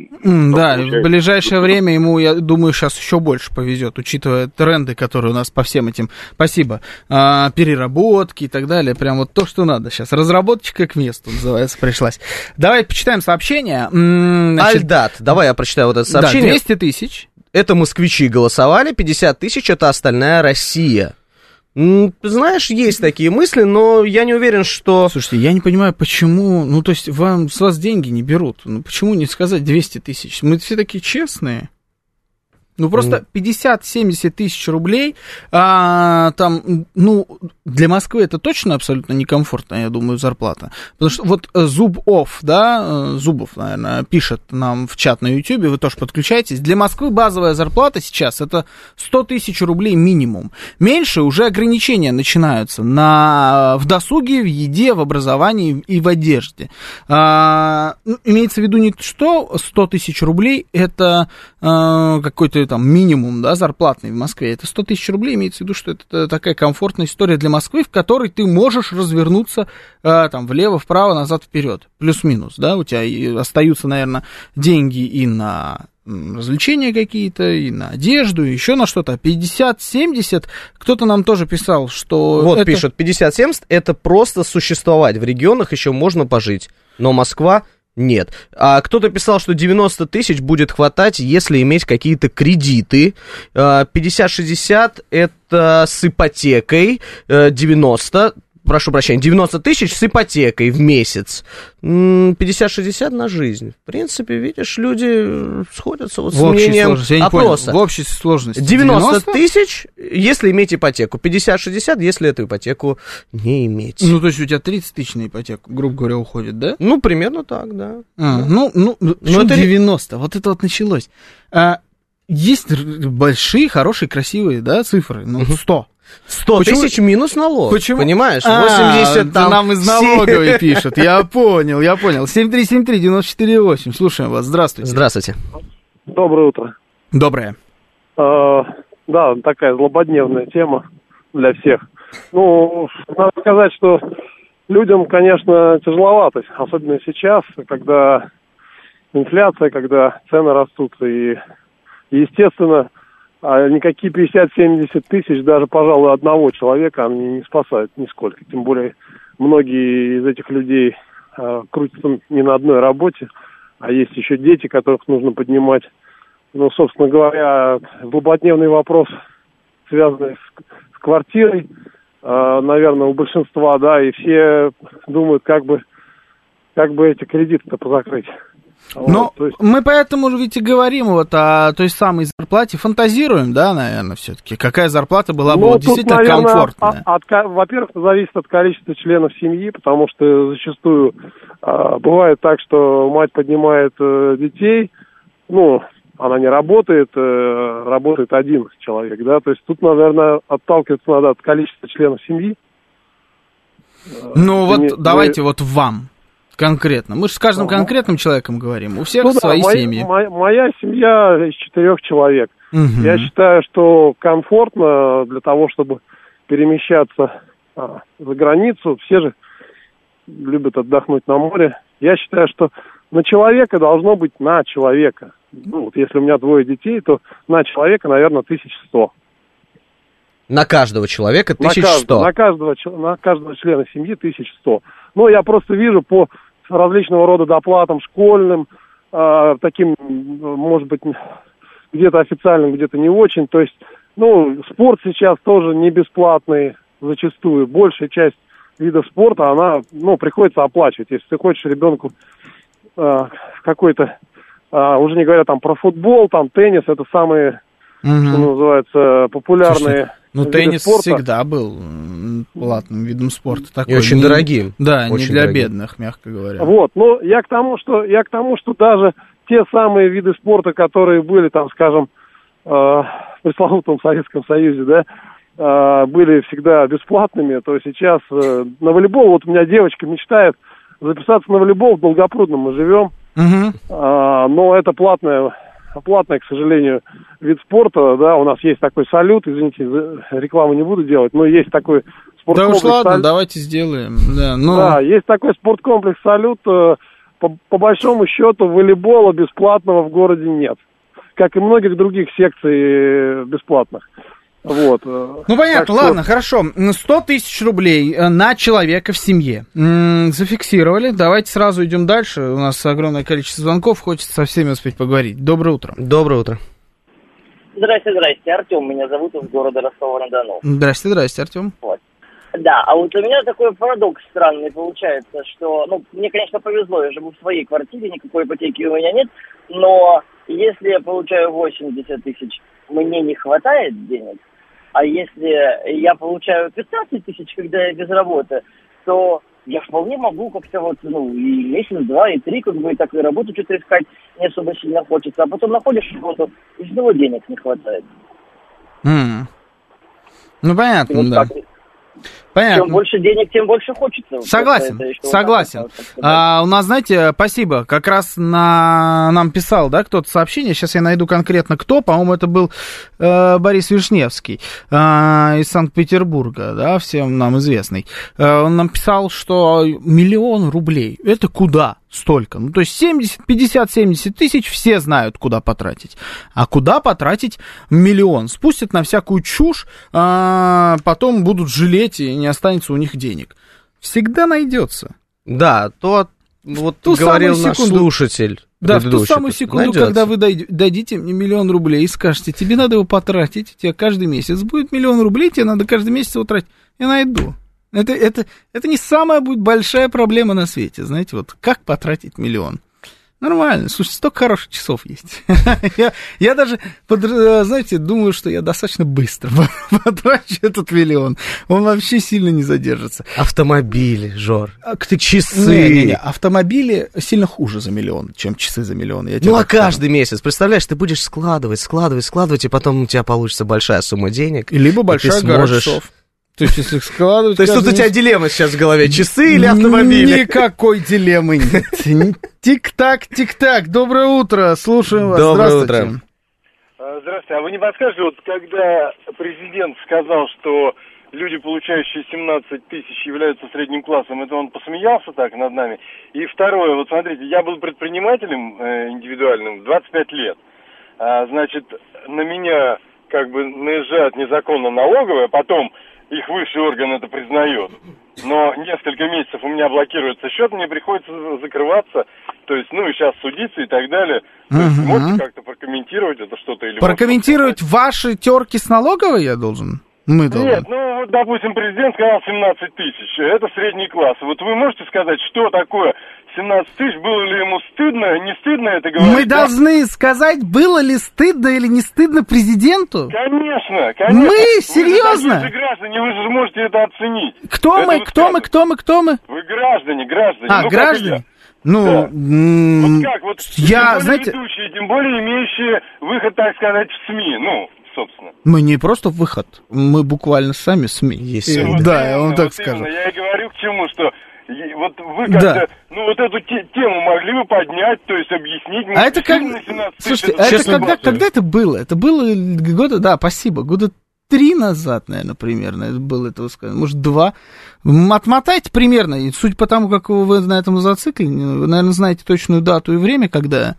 В ближайшее время ему, я думаю, сейчас еще больше повезет, учитывая тренды, которые у нас по всем этим, спасибо, переработки и так далее. Прям вот то, что надо сейчас. Разработчика к месту, называется, пришлась. Давай почитаем сообщение. Альдат, давай я прочитаю вот это сообщение. 200 тысяч. Это москвичи голосовали, 50 тысяч это остальная Россия. Знаешь, есть такие мысли, но я не уверен, что... Слушайте, я не понимаю, почему... то есть с вас деньги не берут. Почему не сказать 200 тысяч? Мы все такие честные. Просто 50-70 тысяч рублей, для Москвы это точно абсолютно некомфортная, я думаю, зарплата. Потому что вот Зубов, наверное, пишет нам в чат на Ютьюбе, вы тоже подключаетесь. Для Москвы базовая зарплата сейчас это 100 тысяч рублей минимум. Меньше уже ограничения начинаются в досуге, в еде, в образовании и в одежде. Имеется в виду не что 100 тысяч рублей, это какой-то там минимум, зарплатный в Москве, это 100 тысяч рублей, имеется в виду, что это такая комфортная история для Москвы, в которой ты можешь развернуться влево, вправо, назад, вперед, плюс-минус, у тебя остаются, наверное, деньги и на развлечения какие-то, и на одежду, и еще на что-то. 50-70, кто-то нам тоже писал, что... Вот пишет, 50-70, это просто существовать, в регионах еще можно пожить, но Москва... Нет. А кто-то писал, что 90 тысяч будет хватать, если иметь какие-то кредиты. 50-60 это с ипотекой. 90 тысяч с ипотекой в месяц. 50-60 на жизнь. В принципе, видишь, люди сходятся с мнением опроса. В общей сложности. 90 тысяч, если иметь ипотеку. 50-60, если эту ипотеку не иметь. То есть у тебя 30 тысяч на ипотеку, грубо говоря, уходит, да? Примерно так, да. Почему это 90? Вот это вот началось. Есть большие, хорошие, красивые, цифры. 100. 100 тысяч минус налог. Почему? Понимаешь? 80 там... Нам из налоговой пишут. Я понял. 7373948. Слушаем вас. Здравствуйте. Здравствуйте. Доброе утро. Доброе. Да, такая злободневная тема для всех. Ну, надо сказать, что людям, конечно, тяжеловато, особенно сейчас, когда инфляция, когда цены растут, и естественно, никакие 50-70 тысяч даже, пожалуй, одного человека они не спасают нисколько. Тем более, многие из этих людей крутятся не на одной работе, а есть еще дети, которых нужно поднимать. Ну, собственно говоря, злободневный вопрос, связанный с квартирой, наверное, у большинства, да, и все думают, как бы эти кредиты-то позакрыть. Но вот, мы поэтому же ведь и говорим вот о той самой зарплате, фантазируем, да, наверное, все-таки. Какая зарплата была бы вот действительно наверное, комфортная? Во-первых, это зависит от количества членов семьи, потому что зачастую бывает так, что мать поднимает детей, ну, она не работает, работает один человек, да, то есть тут, наверное, отталкиваться надо от количества членов семьи. Ну вот давайте вот вам. Конкретно. Мы же с каждым конкретным человеком говорим. У всех свои семьи. Моя семья из 4 человек. Угу. Я считаю, что комфортно для того, чтобы перемещаться за границу. Все же любят отдохнуть на море. Я считаю, что на человека должно быть на человека. Ну, вот если у меня 2 детей, то на человека, наверное, 1100. На каждого человека 1100? На каждого члена семьи 1100. Но я просто вижу по различного рода доплатам школьным, таким, может быть, где-то официальным, где-то не очень. То есть, ну, спорт сейчас тоже не бесплатный зачастую. Большая часть видов спорта, она, ну, приходится оплачивать. Если ты хочешь ребенку какой-то, уже не говоря там про футбол, там теннис, это самые, что называется, популярные. Ну, теннис спорта всегда был платным видом спорта. Такой, и очень дорогим. Да, очень не для дорогим. бедных, мягко говоря. Вот, но я к тому, что даже те самые виды спорта, которые были, там, скажем, в пресловутом Советском Союзе, да, были всегда бесплатными, то сейчас на волейбол, вот у меня девочка мечтает записаться на волейбол в Долгопрудном, мы живем, но это платное, к сожалению, вид спорта, да, у нас есть такой салют, извините, рекламу не буду делать, но есть такой спорткомплекс. Да уж ладно, давайте сделаем. Да, есть такой спорткомплекс салют, по большому счету волейбола бесплатного в городе нет, как и многих других секций бесплатных. Вот. Ну, понятно, ладно, хорошо. 100 тысяч рублей на человека в семье. Зафиксировали. Давайте сразу идем дальше. У нас огромное количество звонков. Хочется со всеми успеть поговорить. Доброе утро. Доброе утро. Здрасте. Артем меня зовут, из города Ростова-на-Дону. Здрасте, Артем. Вот. Да, а вот у меня такой парадокс странный получается, что, ну, мне, конечно, повезло, я живу в своей квартире, никакой ипотеки у меня нет, но если я получаю 80 тысяч, мне не хватает денег, а если я получаю 15 тысяч, когда я без работы, то я вполне могу как-то вот, ну, и месяц, 2, и 3, как бы, и так и работу что-то искать не особо сильно хочется, а потом находишь работу, и снова денег не хватает. Ну, понятно, вот да. Так. Понятно. Чем больше денег, тем больше хочется. Согласен. У нас, знаете, спасибо, как раз нам писал, да, кто-то сообщение, сейчас я найду конкретно кто, по-моему, это был Борис Вишневский из Санкт-Петербурга, да, всем нам известный. Он нам писал, что 1 000 000 рублей, это куда столько? Ну, то есть 50-70 тысяч все знают, куда потратить. А куда потратить 1 000 000? Спустят на всякую чушь, потом будут жалеть, и не останется у них денег. Всегда найдется. Да, говорил наш слушатель. Да, в ту самую секунду, когда вы дадите мне 1 000 000 рублей и скажете, тебе надо его потратить, тебе каждый месяц будет 1 000 000 рублей, тебе надо каждый месяц его тратить, я найду. Это не самая будет большая проблема на свете, знаете, вот как потратить 1 000 000. Нормально, слушайте, столько хороших часов есть. Я даже, знаете, думаю, что я достаточно быстро потрачу этот 1 000 000. Он вообще сильно не задержится. Автомобили, Жор, часы. Не, автомобили сильно хуже за 1 000 000, чем часы за 1 000 000. Ну, а каждый месяц, представляешь, ты будешь складывать, и потом у тебя получится большая сумма денег. Либо большая гора часов. То есть, если складывать... То есть, тут у тебя дилемма сейчас в голове, часы или автомобили? Никакой дилеммы нет. Тик-так, тик-так. Доброе утро, слушаем вас. Доброе Здравствуйте. утро. Здравствуйте. А вы не подскажете, вот когда президент сказал, что люди, получающие 17 тысяч, являются средним классом, это он посмеялся так над нами? И второе, вот смотрите, я был предпринимателем индивидуальным 25 лет. Значит, на меня как бы наезжают незаконно налоговые, а потом их высший орган это признает. Но несколько месяцев у меня блокируется счет, мне приходится закрываться, то есть, ну и сейчас судиться и так далее. То есть, можете как-то прокомментировать это что-то? Или прокомментировать ваши терки с налоговой я должен? Мы должны. Нет, ну, вот, допустим, президент сказал 17 тысяч, это средний класс. Вот вы можете сказать, что такое 17 тысяч, было ли ему стыдно, не стыдно это говорить? Мы должны сказать, было ли стыдно или не стыдно президенту? Конечно, конечно. Мы? Серьезно? Вы же граждане, вы же можете это оценить. Кто мы? Кто мы? Вы граждане. А, ну, граждане? Ну, да. Вот как? Вот я, тем более знаете... ведущие, тем более имеющие выход, так сказать, в СМИ, ну... Собственно. Мы не просто выход, мы буквально сами СМИ. Есть. Да, я вам так скажу. Именно. Я и говорю к чему, что вот вы как-то, ну вот эту тему могли бы поднять, то есть объяснить. А это как... Слушайте, а это когда это было? Это было года, да, спасибо, года 3 назад, наверное, примерно, это было это высказано, может, 2. Отмотайте примерно, и судя по тому, как вы на этом зациклены, вы, наверное, знаете точную дату и время, когда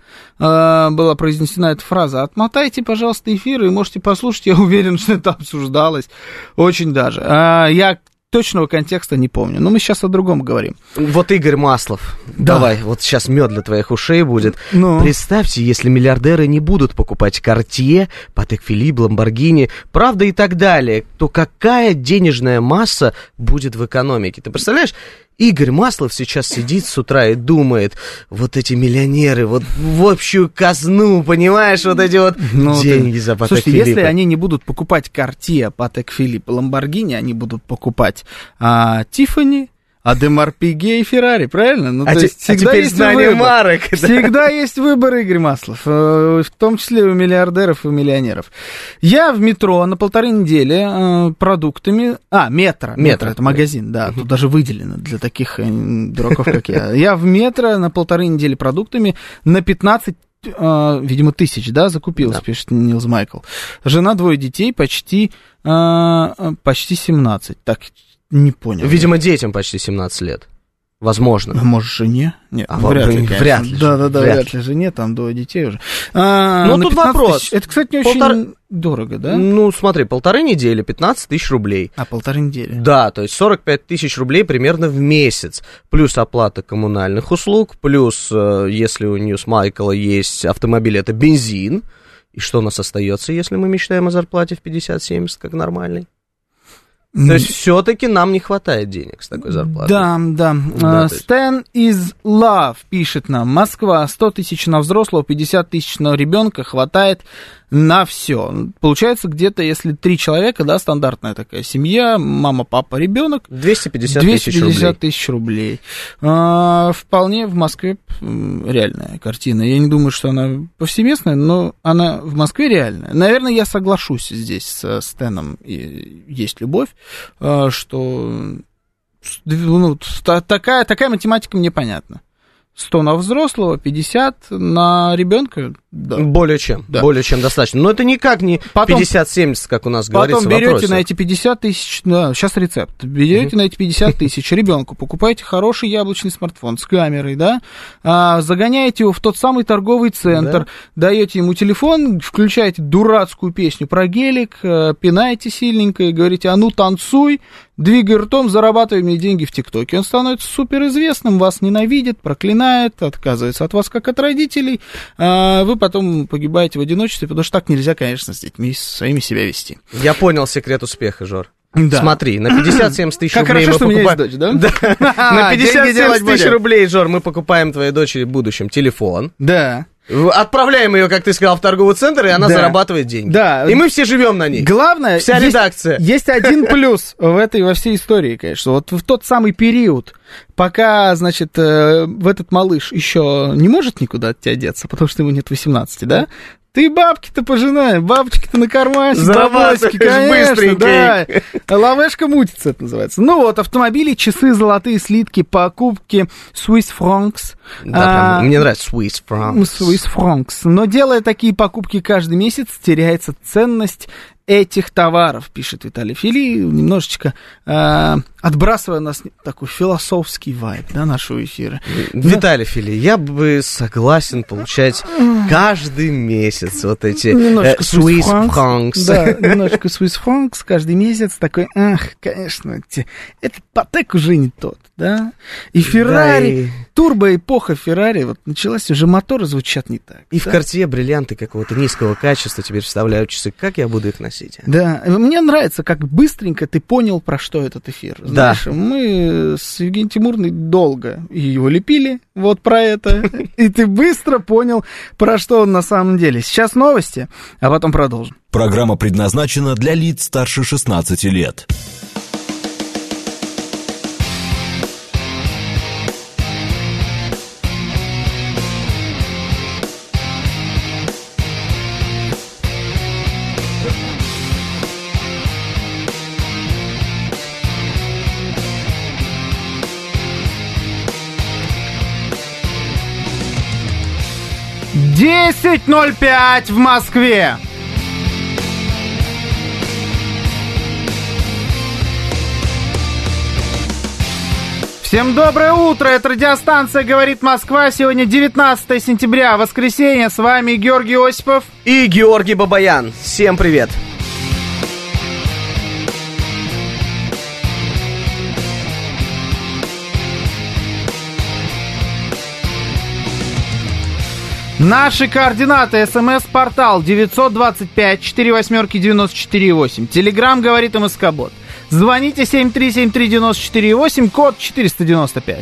была произнесена эта фраза. Отмотайте, пожалуйста, эфир, и можете послушать, я уверен, что это обсуждалось очень даже. Я точного контекста не помню, но мы сейчас о другом говорим. Вот Игорь Маслов, да. Давай, вот сейчас мед для твоих ушей будет. Ну. Представьте, если миллиардеры не будут покупать Cartier, Patek Philippe, Lamborghini, правда и так далее, то какая денежная масса будет в экономике? Ты представляешь? Игорь Маслов сейчас сидит с утра и думает, вот эти миллионеры, вот в общую казну, понимаешь, вот эти вот деньги за Patek Philippe. Слушайте, если они не будут покупать Cartier, Patek Philippe, Lamborghini, они будут покупать Tiffany, Адемар Пиге и Феррари, правильно? Ну, теперь знание марок. Всегда есть выбор, Игорь Маслов, в том числе у миллиардеров и миллионеров. Я в метро на 1,5 недели продуктами... Метро, это магазин, да, тут даже выделено для таких дураков, как я. Я в метро на 1,5 недели продуктами на 15 видимо, тысяч, да, закупилась, пишет Нилс Майкл. Жена, 2 детей, почти 17. Так, не понял. Видимо, детям почти 17 лет. Возможно. Может, жене? Нет, вряд ли. Вряд ли. Да, вряд ли жене, там 2 детей уже. Ну, тут вопрос. Тысяч. Это, кстати, не очень дорого, да? Ну, смотри, 1,5 недели, 15 тысяч рублей. 1,5 недели. Да, то есть 45 тысяч рублей примерно в месяц. Плюс оплата коммунальных услуг, плюс, если у Ньюс Майкла есть автомобиль, это бензин. И что у нас остается, если мы мечтаем о зарплате в 50-70, как нормальный? То есть все-таки нам не хватает денег с такой зарплатой. Да. Stan is love пишет нам. Москва, 100 тысяч на взрослого, 50 тысяч на ребенка хватает на все. Получается, где-то, если 3 человека, да, стандартная такая семья, мама, папа, ребенок. 250 тысяч рублей. Вполне в Москве реальная картина. Я не думаю, что она повсеместная, но она в Москве реальная. Наверное, я соглашусь здесь с Стэном, и есть любовь, что такая математика мне понятна. 100 на взрослого, 50 на ребенка. Да. Более чем достаточно. Но это никак не 50-70, как у нас говорится в вопросе. Потом берете на эти 50 тысяч, сейчас рецепт, берете на эти 50 тысяч ребенку, покупаете хороший яблочный смартфон с камерой, да, загоняете его в тот самый торговый центр, даете ему телефон, включаете дурацкую песню про гелик, пинаете сильненько и говорите, а ну танцуй, двигай ртом, зарабатывай мне деньги в ТикТоке. Он становится суперизвестным, вас ненавидит, проклинает, отказывается от вас как от родителей. Вы потом погибаете в одиночестве, потому что так нельзя, конечно, с детьми своими себя вести. Я понял секрет успеха, Жор. Да. Смотри, на 50-70 тысяч рублей мы покупаем... Дочь, да? На 50-70 тысяч рублей, Жор, мы покупаем твоей дочери в будущем телефон. Да. Отправляем ее, как ты сказал, в торговый центр, и она зарабатывает деньги. Да. И мы все живем на ней. Главное, вся редакция. Есть один плюс во всей истории, конечно. Вот в тот самый период, пока, значит, в этот малыш еще не может никуда от тебя деться, потому что ему нет 18, да? Ты бабки-то пожинай, бабочки-то на кармане. Зарабатываешь быстренько. Да. Лавешка мутится, это называется. Ну вот, автомобили, часы, золотые слитки, покупки Swiss francs. Да, мне нравится Swiss francs. Swiss francs. Но делая такие покупки каждый месяц, теряется ценность этих товаров, пишет Виталий Фили, немножечко отбрасывая нас такой философский вайб, да, нашего эфира. Виталий Фили, я бы согласен получать каждый месяц вот эти Swiss francs. Да, немножечко Swiss francs каждый месяц, такой, конечно, этот Патек уже не тот, да, и Феррари, турбоэпоха Феррари, вот началась, уже моторы звучат не так. И в Cartier бриллианты какого-то низкого качества теперь вставляют часы, как я буду их носить? Да, мне нравится, как быстренько ты понял, про что этот эфир. Знаешь, мы с Евгением Тимурной долго его лепили, вот про это, и ты быстро понял, про что он на самом деле. Сейчас новости, а потом продолжим. Программа предназначена для лиц старше 16 лет. «10:05 в Москве». Всем доброе утро, это радиостанция «Говорит Москва». Сегодня 19 сентября, воскресенье. С вами Георгий Осипов и Георгий Бабаян. Всем привет. Наши координаты. СМС-портал 925-48-94-8. Телеграм «Говорит МСК-бот». Звоните 7373948, код 495.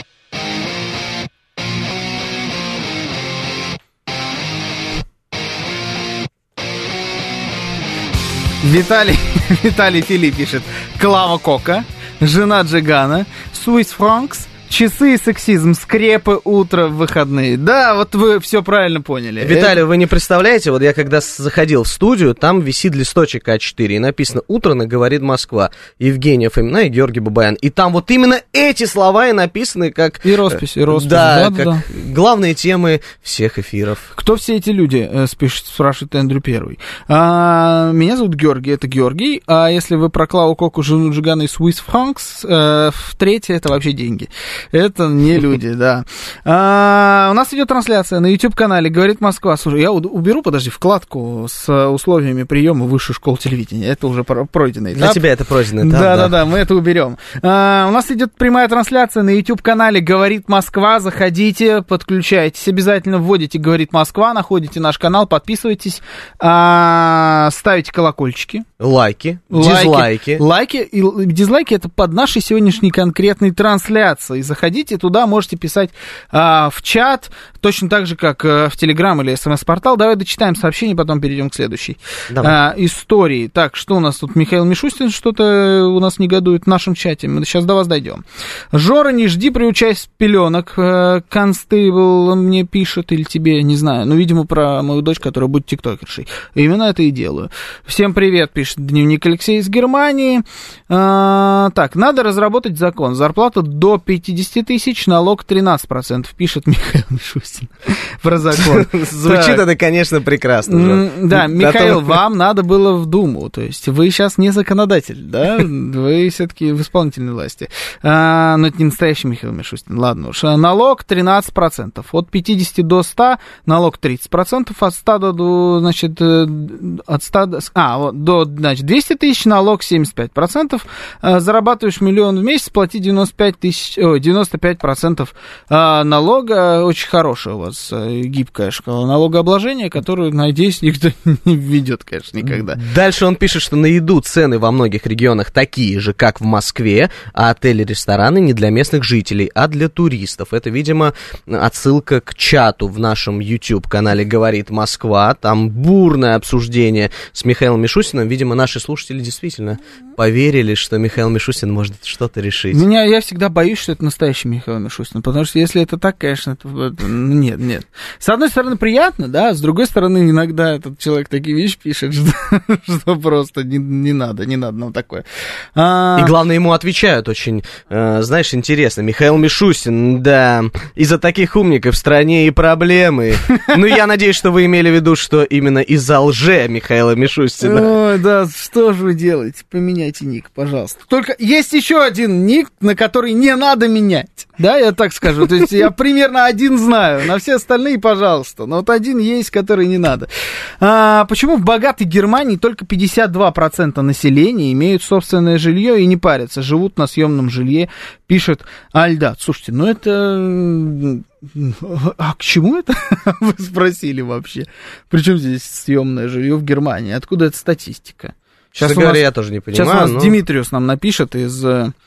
Виталий Фили пишет. Клава Кока, жена Джигана, Swiss francs, часы и сексизм, скрепы, утро, выходные. Да, вот вы все правильно поняли. Виталий, вы не представляете, вот я когда заходил в студию, там висит листочек А4, и написано «Утро на Говорит Москва». Евгения Фомина и Георгий Бабаян. И там вот именно эти слова и написаны как... И роспись. Да, как главные темы всех эфиров. Кто все эти люди, спрашивает Эндрю Первый. Меня зовут Георгий, это Георгий. А если вы про Клаву Коку, жену Джигана и Swiss francs, в третье это вообще деньги. Это не люди, да. У нас идет трансляция на YouTube-канале «Говорит Москва». Слушай, я уберу, подожди, вкладку с условиями приема высшей школы телевидения. Это уже пройденный этап. Для тебя это пройденный этап, да, мы это уберем. У нас идет прямая трансляция на YouTube-канале «Говорит Москва». Заходите, подключайтесь. Обязательно вводите «Говорит Москва», находите наш канал, подписывайтесь, ставите колокольчики. Лайки, дизлайки. Лайки и дизлайки — это под нашей сегодняшней конкретной трансляцией. Заходите туда, можете писать в чат, точно так же, как в Телеграм или СМС-портал. Давай дочитаем сообщение, потом перейдем к следующей истории. Так, что у нас тут? Михаил Мишустин что-то у нас негодует в нашем чате. Мы сейчас до вас дойдем. Жора, не жди, приучай с пеленок. Констейбл мне пишет, или тебе, не знаю. Ну, видимо, про мою дочь, которая будет тиктокершей. Именно это и делаю. Всем привет, пишет дневник Алексей из Германии. Так, надо разработать закон. Зарплата до 50 тысяч, налог 13%, пишет Михаил Мишустин про закон. Звучит это, конечно, прекрасно. Да, Михаил, вам надо было в Думу, то есть вы сейчас не законодатель, да, вы все-таки в исполнительной власти. Но это не настоящий Михаил Мишустин, ладно уж. Налог 13%, от 50 до 100 налог 30%, от 100 до, значит, до 200 тысяч налог 75%, зарабатываешь миллион в месяц, плати 95% налога. Очень хорошая у вас гибкая шкала налогообложения, которую, надеюсь, никто не введет, конечно, никогда. Дальше он пишет, что на еду цены во многих регионах такие же, как в Москве, а отели и рестораны не для местных жителей, а для туристов. Это, видимо, отсылка к чату в нашем YouTube-канале «Говорит Москва». Там бурное обсуждение с Михаилом Мишустиным. Видимо, наши слушатели действительно поверили, что Михаил Мишустин может что-то решить. Я всегда боюсь, что это настоящий Михаил Мишустин, потому что если это так, конечно, нет. нет. С одной стороны, приятно, да, с другой стороны, иногда этот человек такие вещи пишет, что просто не надо нам такое. И главное, ему отвечают очень, знаешь, интересно. Михаил Мишустин, да, из-за таких умников в стране и проблемы. Ну, я надеюсь, что вы имели в виду, что именно из-за лже Михаила Мишустина. Ой, да, что же вы делаете? Поменяйте ник, пожалуйста. Только есть еще один ник, на который не надо менять. Да, я так скажу. То есть я примерно один знаю. На все остальные, пожалуйста. Но вот один есть, который не надо. Почему в богатой Германии только 52% населения имеют собственное жилье и не парятся, живут на съемном жилье, пишет Альдат. Слушайте, ну это... А к чему это? Вы спросили вообще. Причем здесь съемное жилье в Германии? Откуда эта статистика? Сейчас говоря, я тоже не понимаю. Сейчас у нас Димитриус нам напишет из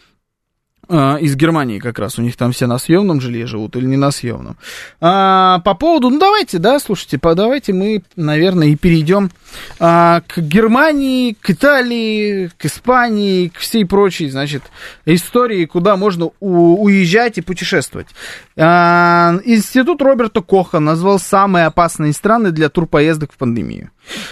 Германии как раз. У них там все на съемном жилье живут или не на съемном. По поводу, ну давайте, да, слушайте, давайте мы, наверное, и перейдем к Германии, к Италии, к Испании, к всей прочей, значит, истории, куда можно уезжать и путешествовать. Институт Роберта Коха назвал самые опасные страны для турпоездок в пандемию.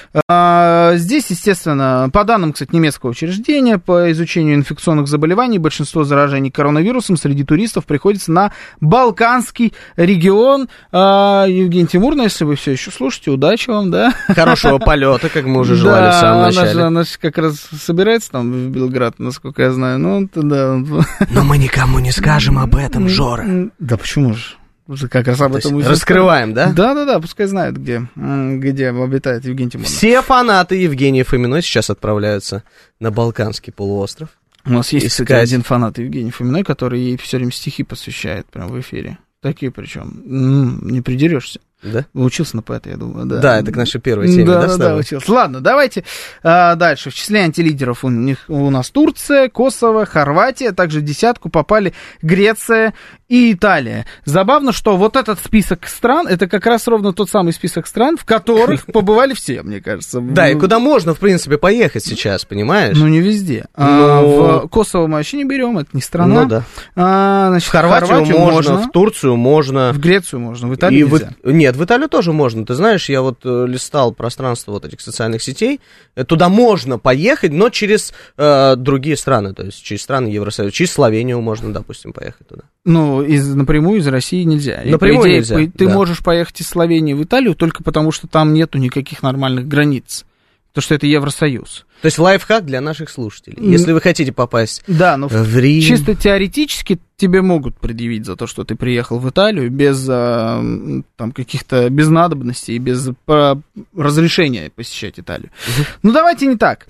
Здесь, естественно, по данным, кстати, немецкого учреждения по изучению инфекционных заболеваний, большинство заражений коронавирусом среди туристов приходится на Балканский регион. Евгений Тимур, если вы все еще слушаете, удачи вам, да? Хорошего полета, как мы уже желали в самом начале. Она же как раз собирается там в Белград, насколько я знаю. Ну, да. Но мы никому не скажем об этом, Жора. Да почему же? Как раз об этом раскрываем, да? Да, пускай знают, где обитает Евгений Тимур. Все фанаты Евгения Фоминой сейчас отправляются на Балканский полуостров. У нас есть, кстати, один фанат Евгений Фоминой, который ей все время стихи посвящает прямо в эфире. Такие причем. Не придерешься. Да? Учился на поэта, я думаю, да. Да, это к нашей первой теме, да? Да, учился. Ладно, давайте дальше. В числе антилидеров у нас Турция, Косово, Хорватия, также в десятку попали Греция и Италия. Забавно, что вот этот список стран, это как раз ровно тот самый список стран, в которых побывали все, мне кажется. Да, и куда можно, в принципе, поехать сейчас, понимаешь? Ну, не везде. В Косово мы вообще не берем, это не страна. Ну, да. Значит, в Хорватию можно, в Турцию можно. В Грецию можно, в Италию нельзя. Нет, в Италию тоже можно. Ты знаешь, я вот листал пространство вот этих социальных сетей. Туда можно поехать, но через другие страны. То есть через страны Евросоюза. Через Словению можно, допустим, поехать туда. Ну, напрямую из России нельзя. Напрямую нельзя. Ты можешь поехать из Словении в Италию только потому, что там нету никаких нормальных границ. Потому что это Евросоюз. То есть лайфхак для наших слушателей. Если вы хотите попасть в Рим... Чисто теоретически тебе могут предъявить за то, что ты приехал в Италию без там каких-то, без надобностей, без разрешения посещать Италию. Ну, давайте не так.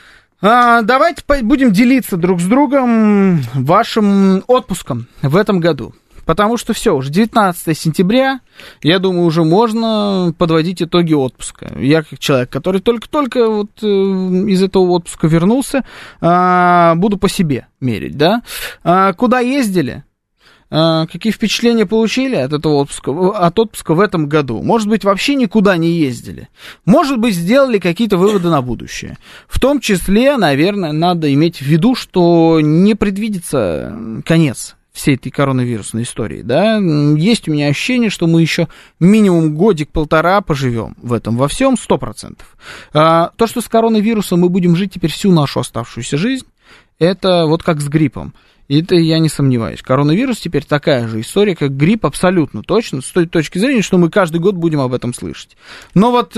Давайте будем делиться друг с другом вашим отпуском в этом году. Потому что все, уже 19 сентября, я думаю, уже можно подводить итоги отпуска. Я как человек, который только-только вот из этого отпуска вернулся, буду по себе мерить, да. Куда ездили? Какие впечатления получили от отпуска в этом году? Может быть, вообще никуда не ездили? Может быть, сделали какие-то выводы на будущее? В том числе, наверное, надо иметь в виду, что не предвидится конец всей этой коронавирусной истории, да, есть у меня ощущение, что мы еще минимум годик-полтора поживем в этом во всем 100%. То, что с коронавирусом мы будем жить теперь всю нашу оставшуюся жизнь, это вот как с гриппом. И это я не сомневаюсь. Коронавирус теперь такая же история, как грипп, абсолютно точно, с той точки зрения, что мы каждый год будем об этом слышать. Но вот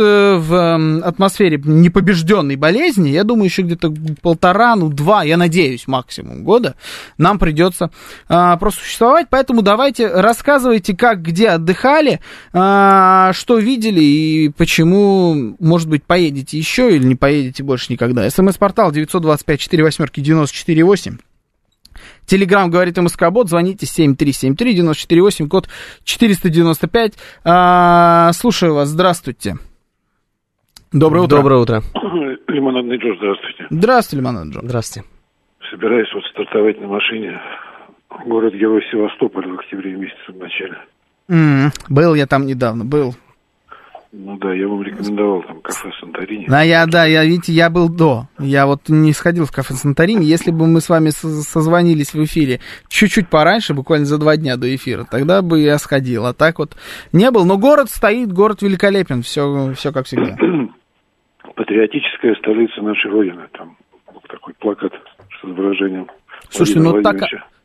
в атмосфере непобежденной болезни, я думаю, еще где-то полтора, 2, я надеюсь, максимум года нам придется просуществовать. Поэтому давайте рассказывайте, как, где отдыхали, что видели и почему, может быть, поедете еще или не поедете больше никогда. СМС-портал 925-48-94-8. Телеграм говорит МСК-бот, звоните 7373-94-8, код 495. Слушаю вас, здравствуйте. Доброе утро. Доброе утро. Лимонадный Джо, здравствуйте. Здравствуйте, Лимонадный Джо. Здравствуйте. Собираюсь вот стартовать на машине. Город-герой Севастополь в октябре месяце в начале. Был я там недавно, был. Ну да, я вам рекомендовал там кафе Санторини. Видите, я был до. Я вот не сходил в кафе Санторини. Если бы мы с вами созвонились в эфире чуть-чуть пораньше, буквально за 2 дня до эфира, тогда бы я сходил. А так вот не был. Но город стоит, город великолепен. Все как всегда. Патриотическая столица нашей Родины. Там такой плакат с изображением. Слушайте, ну так...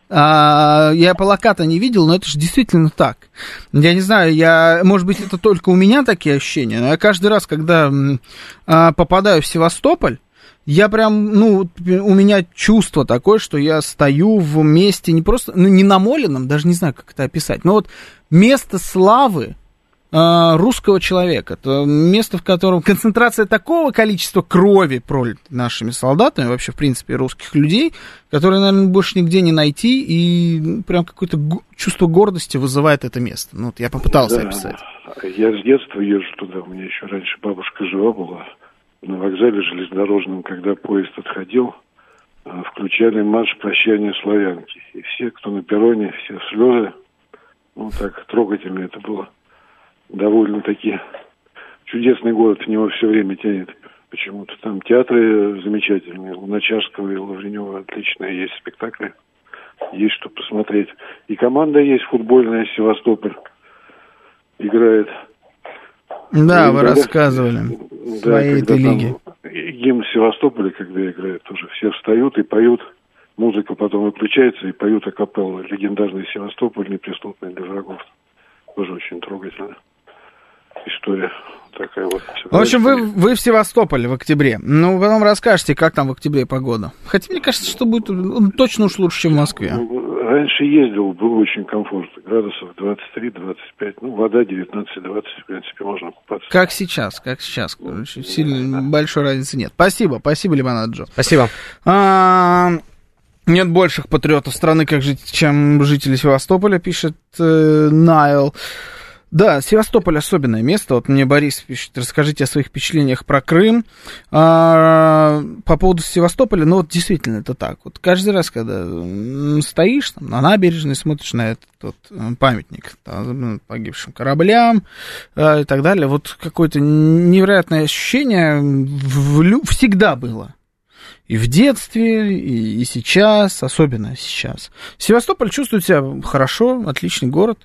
Я плаката не видел, но это же действительно так. Я не знаю, может быть, это только у меня такие ощущения, но я каждый раз, когда попадаю в Севастополь, я прям, у меня чувство такое, что я стою в месте не просто, не намоленном, даже не знаю, как это описать, но вот место славы русского человека. Это место, в котором концентрация такого количества крови пролитой нашими солдатами, вообще, в принципе, русских людей, которые, наверное, больше нигде не найти, и прям какое-то чувство гордости вызывает это место. Ну, вот я попытался описать. Я с детства езжу туда, у меня еще раньше бабушка жива была, на вокзале железнодорожном, когда поезд отходил, включали марш прощания славянки. И все, кто на перроне, все в слезы, так трогательно это было. Довольно-таки чудесный город, в него все время тянет почему-то. Там театры замечательные, у Луначарского и Лавренева отличные есть спектакли, есть что посмотреть. И команда есть футбольная, Севастополь играет. Да, вы рассказывали своей этой лиге. Гимн Севастополя, когда играет, тоже все встают и поют. Музыка потом выключается и поют акапеллу. Легендарный Севастополь, неприступный для врагов. Тоже очень трогательно. История такая вот. В общем, вы в Севастополе в октябре. Ну, потом расскажете, как там в октябре погода. Хотя, мне кажется, что будет точно уж лучше, чем в Москве. Раньше ездил, было очень комфортно. Градусов 23-25, вода 19-20, в принципе, можно купаться. Как сейчас. Сильно большой разницы нет. Спасибо, Лимонад Джо. Спасибо. Нет больших патриотов страны, чем жители Севастополя, пишет Найл. Да, Севастополь особенное место. Вот мне Борис пишет, расскажите о своих впечатлениях про Крым. По поводу Севастополя, действительно, это так. Вот каждый раз, когда стоишь там, на набережной, смотришь на этот памятник погибшим кораблям и так далее, вот какое-то невероятное ощущение всегда было. И в детстве, и сейчас, особенно сейчас. Севастополь чувствует себя хорошо, отличный город.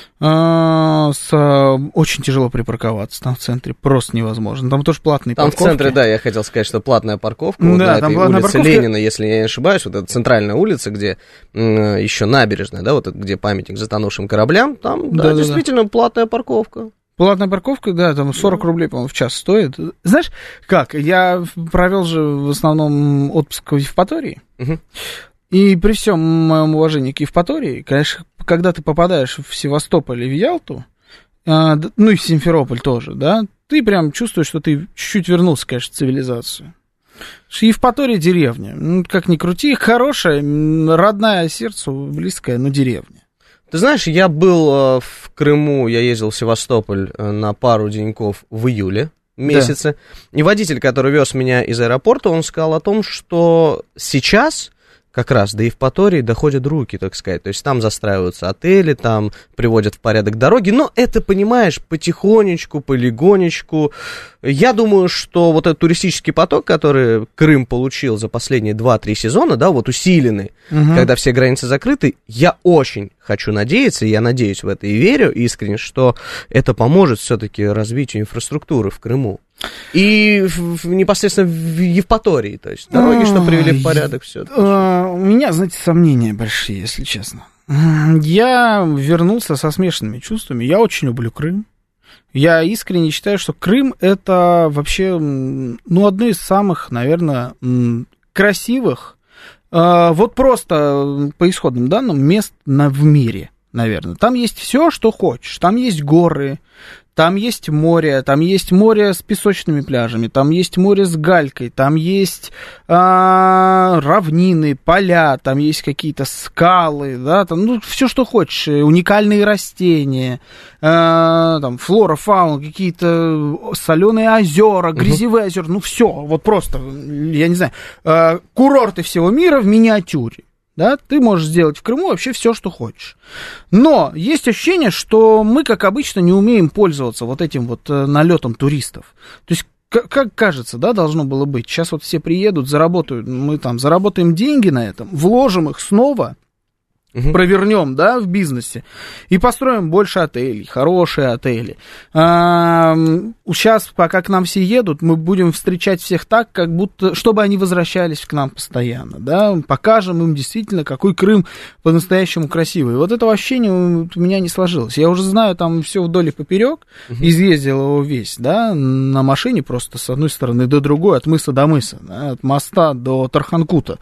Очень тяжело припарковаться. Там в центре просто невозможно. Там тоже платные парковки. Там в центре, я хотел сказать, что платная парковка. Да, на там этой платная улице парковка. Ленина, если я не ошибаюсь, вот эта центральная улица, где еще набережная, где памятник затонувшим кораблям, там, действительно платная парковка. Платная парковка, там 40 рублей, по-моему, в час стоит. Знаешь, как? Я провел же в основном отпуск в Евпатории. Угу. И при всем моем уважении к Евпатории, конечно, когда ты попадаешь в Севастополь и в Ялту, и в Симферополь тоже, ты прям чувствуешь, что ты чуть-чуть вернулся, конечно, в цивилизацию. Евпатория деревня. Как ни крути, хорошая, родная сердцу, близкая, но деревня. Ты знаешь, я был в Крыму, я ездил в Севастополь на пару деньков в июле месяце, и водитель, который вез меня из аэропорта, он сказал о том, что сейчас как раз до Евпатории доходят руки, так сказать, то есть там застраиваются отели, там приводят в порядок дороги, но это, понимаешь, потихонечку, полигонечку. Я думаю, что вот этот туристический поток, который Крым получил за последние 2-3 сезона, усиленный, когда все границы закрыты, я очень хочу надеяться, и я надеюсь в это и верю искренне, что это поможет все-таки развитию инфраструктуры в Крыму. И непосредственно в Евпатории, то есть дороги, что привели в порядок, все. У меня, знаете, сомнения большие, если честно. Я вернулся со смешанными чувствами. Я очень люблю Крым. Я искренне считаю, что Крым это вообще, одно из самых, наверное, красивых, вот просто по исходным данным, мест в мире, наверное. Там есть все, что хочешь. Там есть горы. Там есть море с песочными пляжами, там есть море с галькой, там есть равнины, поля, там есть какие-то скалы, там, все, что хочешь, уникальные растения, там, флора, фауна, какие-то соленые озера, грязевые озера, все, вот просто, я не знаю, курорты всего мира в миниатюре. Да, ты можешь сделать в Крыму вообще все, что хочешь. Но есть ощущение, что мы, как обычно, не умеем пользоваться вот этим вот налетом туристов. То есть, как кажется, да, должно было быть. Сейчас вот все приедут, заработают, мы там заработаем деньги на этом, вложим их снова, провернем, да, в бизнесе и построим больше отелей, хорошие отели. Сейчас, пока к нам все едут, мы будем встречать всех так, как будто, чтобы они возвращались к нам постоянно, да, покажем им действительно, какой Крым по-настоящему красивый. Вот этого ощущения у меня не сложилось. Я уже знаю там все вдоль и поперек, изъездил его весь, да, на машине просто с одной стороны до другой, от мыса до мыса, да, от моста до Тарханкута.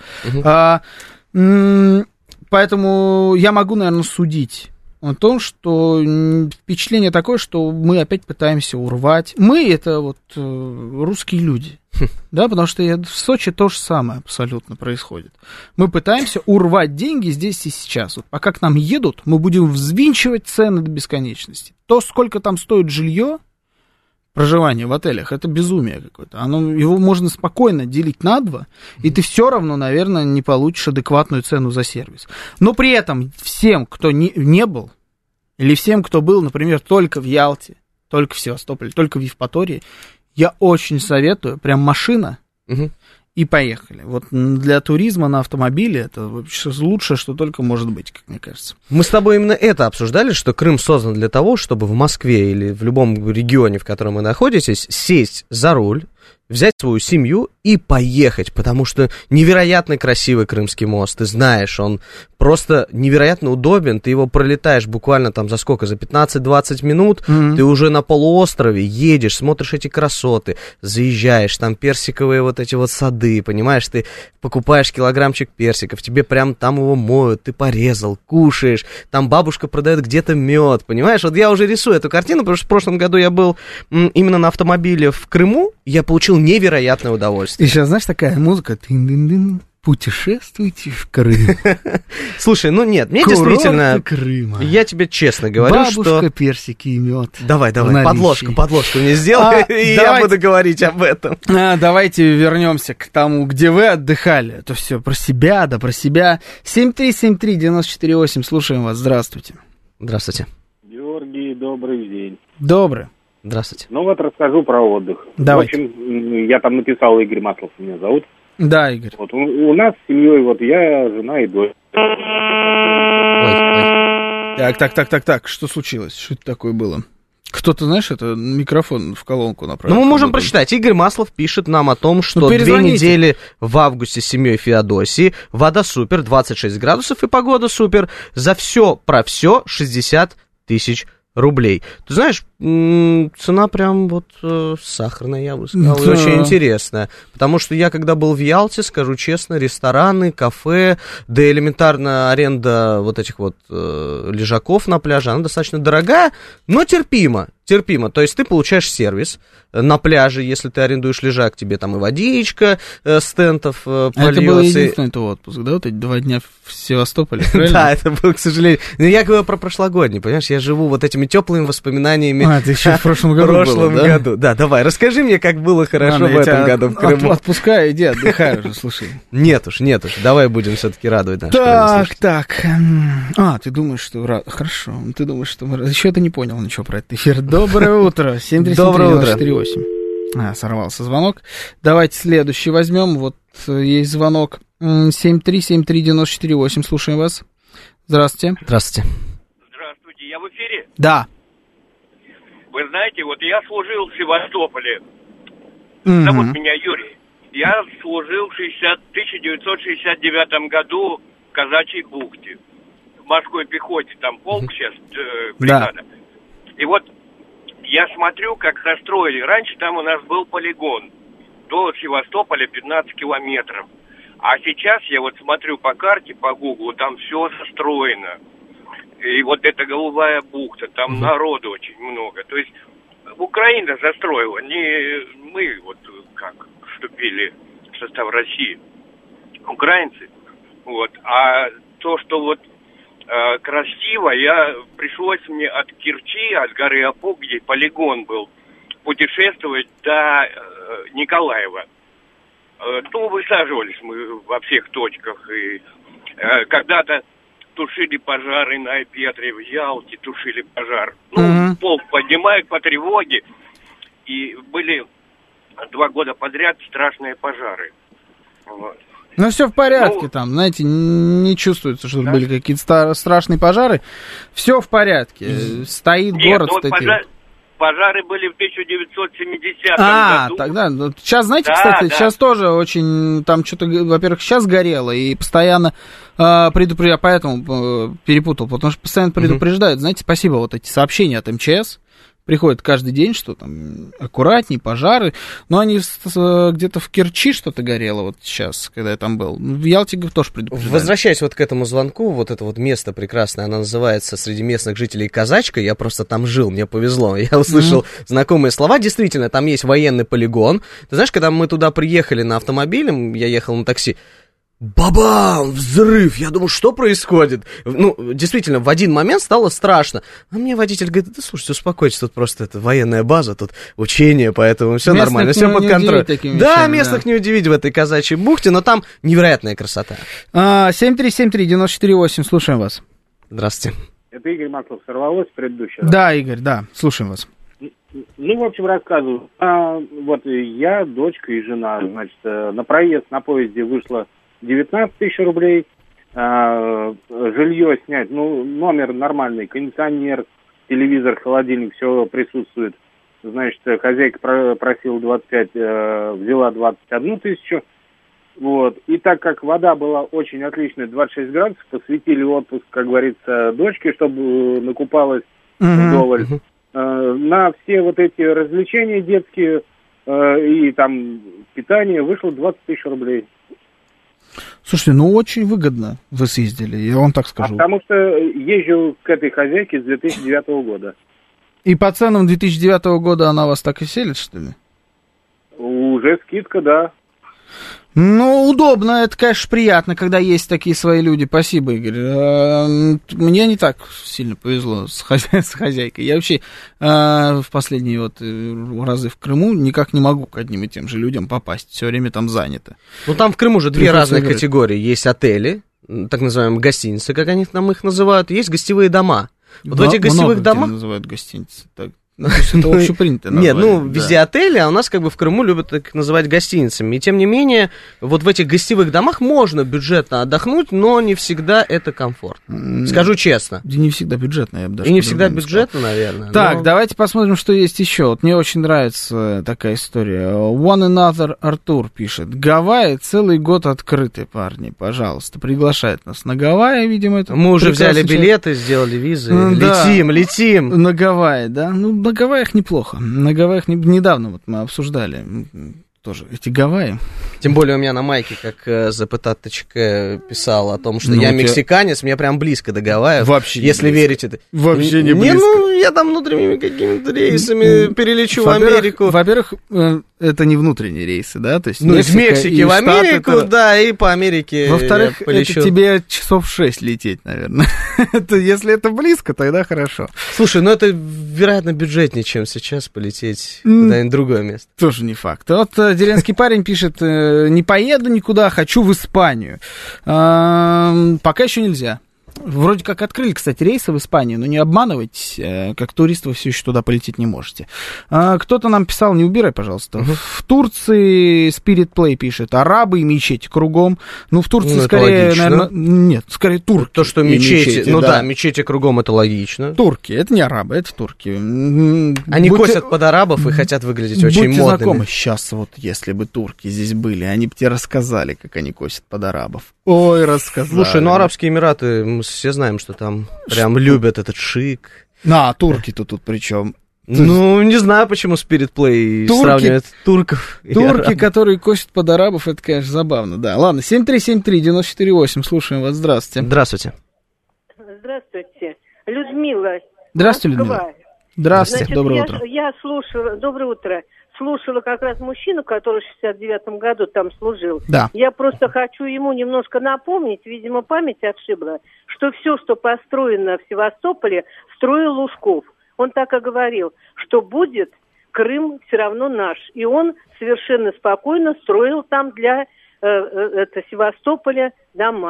Поэтому я могу, наверное, судить о том, что впечатление такое, что мы опять пытаемся урвать. Мы — это вот русские люди, да, потому что в Сочи то же самое абсолютно происходит. Мы пытаемся урвать деньги здесь и сейчас. Вот пока к нам едут, мы будем взвинчивать цены до бесконечности. То, сколько там стоит жилье, проживание в отелях, это безумие какое-то. Его можно спокойно делить на 2, и ты все равно, наверное, не получишь адекватную цену за сервис. Но при этом всем, кто не был, или всем, кто был, например, только в Ялте, только в Севастополе, только в Евпатории, я очень советую, прям машина, и поехали. Вот для туризма на автомобиле это вообще лучшее, что только может быть, как мне кажется. Мы с тобой именно это обсуждали, что Крым создан для того, чтобы в Москве или в любом регионе, в котором вы находитесь, сесть за руль, взять свою семью и поехать, потому что невероятно красивый Крымский мост, ты знаешь, он просто невероятно удобен, ты его пролетаешь буквально там за сколько, за 15-20 минут, ты уже на полуострове едешь, смотришь эти красоты, заезжаешь, там персиковые вот эти вот сады, понимаешь, ты покупаешь килограммчик персиков, тебе прям там его моют, ты порезал, кушаешь, там бабушка продает где-то мед, понимаешь, вот я уже рисую эту картину, потому что в прошлом году я был именно на автомобиле в Крыму, я получил невероятное удовольствие. И сейчас, знаешь, такая музыка, путешествуйте в Крым. Слушай, ну нет, мне курорты действительно, Крыма. Я тебе честно говорю, бабушка, персики и мед. Давай, подложку мне сделай, и я буду говорить об этом. Давайте вернемся к тому, где вы отдыхали. Это все про себя, да про себя. 7373948, слушаем вас, здравствуйте. Здравствуйте. Георгий, добрый день. Добрый. Здравствуйте. Ну вот расскажу про отдых. Давайте. В общем, я там написал, Игорь Маслов меня зовут. Да, Игорь. Вот у нас с семьей, вот я, жена и дочь. Так, что случилось? Что это такое было? Кто-то, знаешь, это микрофон в колонку направил. Ну, мы можем прочитать. Игорь Маслов пишет нам о том, что 2 недели в августе с семьей Феодосии, вода супер, 26 градусов и погода супер, за все про все 60 тысяч рублей. Ты знаешь, цена прям вот сахарная, я бы сказал, и очень интересная. Потому что я, когда был в Ялте, скажу честно, рестораны, кафе, да и элементарно аренда вот этих вот лежаков на пляже, она достаточно дорогая, но терпимо. То есть ты получаешь сервис на пляже, если ты арендуешь лежак, тебе там и водичка с тентов польется. Это был единственный твой отпуск, да, вот эти 2 дня в Севастополе, правильно? Да, это был, к сожалению. Но я говорю про прошлогодний, понимаешь, я живу вот этими теплыми воспоминаниями. Ты еще в прошлом году Да, давай, расскажи мне, как было хорошо в этом году в Крыму. Отпускай, иди, отдыхай уже, слушай. Нет уж, давай будем все-таки радовать наших радиослушателей. Так. Ты думаешь, что... Хорошо, ты думаешь, что... Еще ты не понял ничего про этот эфир. Доброе утро. 7373948. Сорвался звонок. Давайте следующий возьмем. Вот есть звонок. 7373948. Слушаем вас. Здравствуйте. Здравствуйте. Здравствуйте. Я в эфире? Да. Вы знаете, вот я служил в Севастополе. Зовут меня Юрий. Я служил в 1969 году в Казачьей бухте. В морской пехоте. Там полк сейчас, бригада. И вот я смотрю, как застроили. Раньше там у нас был полигон. До Севастополя 15 километров. А сейчас я вот смотрю по карте, по Гуглу, там все застроено. И вот эта Голубая бухта, там народу очень много. То есть Украина застроила, не мы вот как вступили в состав России. Украинцы. Вот. А то, что вот красиво, пришлось мне от Керчи, от горы Апук, где полигон был, путешествовать до Николаева. Ну, высаживались мы во всех точках, и Когда-то тушили пожары на Петре, в Ялте тушили пожар. Ну, полк поднимают по тревоге, и были 2 года подряд страшные пожары. Вот. Ну, все в порядке там, знаете, не чувствуется, что были какие-то страшные пожары. Все в порядке, стоит город, стоит... Пожары были в 1970 году. Тогда, сейчас, знаете, кстати, сейчас тоже очень, там что-то, во-первых, сейчас горело, и постоянно предупреждают, поэтому перепутал, потому что постоянно предупреждают, знаете, спасибо, вот эти сообщения от МЧС, приходят каждый день, что там аккуратней, пожары, но они где-то в Керчи что-то горело вот сейчас, когда я там был. В Ялте тоже предупреждали. Возвращаясь вот к этому звонку, вот это вот место прекрасное, оно называется среди местных жителей Казачка, я просто там жил, мне повезло, я услышал знакомые слова, действительно, там есть военный полигон. Ты знаешь, когда мы туда приехали на автомобиле, я ехал на такси, бабам! Взрыв! Я думал, что происходит? Ну, действительно, в один момент стало страшно. А мне водитель говорит, да слушайте, успокойтесь, тут просто это военная база, тут учение, поэтому все нормально, все под контролем. Да, местных не удивить в этой казачьей бухте, но там невероятная красота. 7373948, слушаем вас. Здравствуйте. Это Игорь Маслов, сорвалось предыдущий. Да, Игорь, да, слушаем вас. Ну, в общем, рассказываю. Вот я, дочка и жена, значит, на проезд на поезде вышло 19 тысяч рублей, жилье снять, ну, номер нормальный, кондиционер, телевизор, холодильник, все присутствует. Значит, хозяйка просила 25, взяла 21 тысячу. Вот. И так как вода была очень отличная, 26 градусов, посвятили отпуск, как говорится, дочке, чтобы накупалась вдоволь. На все вот эти развлечения детские и там питание вышло 20 тысяч рублей. Слушайте, ну очень выгодно вы съездили, я вам так скажу. Потому что езжу к этой хозяйке с 2009 года. И по ценам 2009 года она вас так и селит, что ли? Уже скидка, да. Ну, удобно, это, конечно, приятно, когда есть такие свои люди. Спасибо, Игорь. Мне не так сильно повезло с хозяйкой. Я вообще в последние вот разы в Крыму никак не могу к одним и тем же людям попасть. Все время там занято. Ну, там в Крыму же две разных категории. Есть отели, так называемые гостиницы, как они там их называют, есть гостевые дома. Вот в этих гостевых домах... называют гостиницы, так. Ну, то есть это общепринято название. Нет, ну, везде отели, а у нас как бы в Крыму любят так называть гостиницами. И тем не менее, вот в этих гостевых домах можно бюджетно отдохнуть, но не всегда это комфортно. Скажу честно. Да не всегда бюджетно, я бы даже и не всегда бюджетно, наверное. Так, давайте посмотрим, что есть еще. Вот мне очень нравится такая история. One Another Артур пишет. Гавайи целый год открыты, парни, пожалуйста. Приглашает нас на Гавайи, видимо. Это мы уже взяли билеты, сделали визы. Летим. На Гавайи, да? Ну, на Гавайях неплохо. На Гавайях недавно вот мы обсуждали тоже эти Гавайи. Тем более у меня на майке, как Запытаточка писал о том, что я мексиканец, мне прям близко до Гавайев. Вообще если верите. Вообще не близко. Ну, я там внутренними какими-то рейсами перелечу в Америку. Во-первых, это не внутренние рейсы, да? То есть ну, из Мексики в Америку, это... да, и по Америке. Во-вторых, это тебе часов 6 лететь, наверное. Если это близко, тогда хорошо. Слушай, ну это, вероятно, бюджетнее, чем сейчас полететь куда-нибудь в другое место. Тоже не факт. Вот деревенский парень пишет, не поеду никуда, хочу в Испанию. Пока еще нельзя. Вроде как открыли, кстати, рейсы в Испанию, но не обманывайтесь, как турист вы все еще туда полететь не можете. Кто-то нам писал, не убирай, пожалуйста. В Турции Spirit Play пишет, арабы и мечети кругом. Ну, в Турции скорее, наверное, нет, скорее турки. То, что мечети, ну да, мечети кругом, это логично. Турки, это не арабы, это турки. Они косят под арабов и хотят выглядеть очень модными. Будьте знакомы, сейчас вот, если бы турки здесь были, они бы тебе рассказали, как они косят под арабов. Ой, рассказали. Слушай, ну Арабские Эмираты, мы все знаем, что там прям любят этот шик. Турки-то тут причем. Ну, не знаю, почему Spirit Play сравнивает турков и турки, которые косят под арабов, это, конечно, забавно, да. Ладно, 7373948, слушаем вас, здравствуйте. Здравствуйте. Здравствуйте, Людмила. Здравствуйте, Людмила. Здравствуйте, доброе утро. Я слушала, доброе утро. Слушала как раз мужчину, который в 69-м году там служил. Да. Я просто хочу ему немножко напомнить, видимо, память отшибла, что все, что построено в Севастополе, строил Лужков. Он так и говорил, что будет Крым все равно наш. И он совершенно спокойно строил там для Севастополя дома.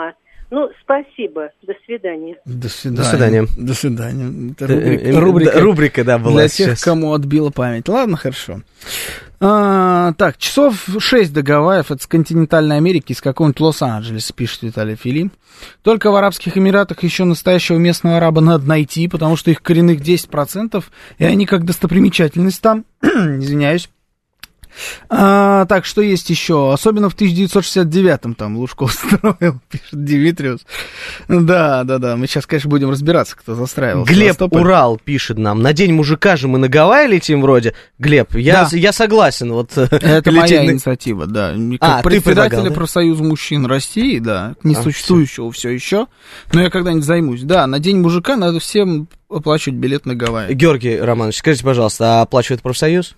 Ну, спасибо. До свидания. До свидания. До свидания. До свидания. Это рубрика, да, была для сейчас. тех, кому отбила память. Ладно, хорошо. Так, часов 6 до Гавайев, это с континентальной Америки, из какого-нибудь Лос-Анджелеса, пишет Виталий Филипп. Только в Арабских Эмиратах еще настоящего местного араба надо найти, потому что их коренных 10%, и они как достопримечательность там, извиняюсь. Так, что есть еще? Особенно в 1969-м там Лужков строил, пишет Димитриус. Да, мы сейчас, конечно, будем разбираться, кто застраивал. Глеб Урал пишет нам, на День мужика же мы на Гавайи летим вроде. Глеб, я согласен. Вот, это моя инициатива, да. Как председателя профсоюза мужчин России, да, несуществующего все еще, но я когда-нибудь займусь. Да, на День мужика надо всем оплачивать билет на Гавайи. Георгий Романович, скажите, пожалуйста, а оплачивает профсоюз?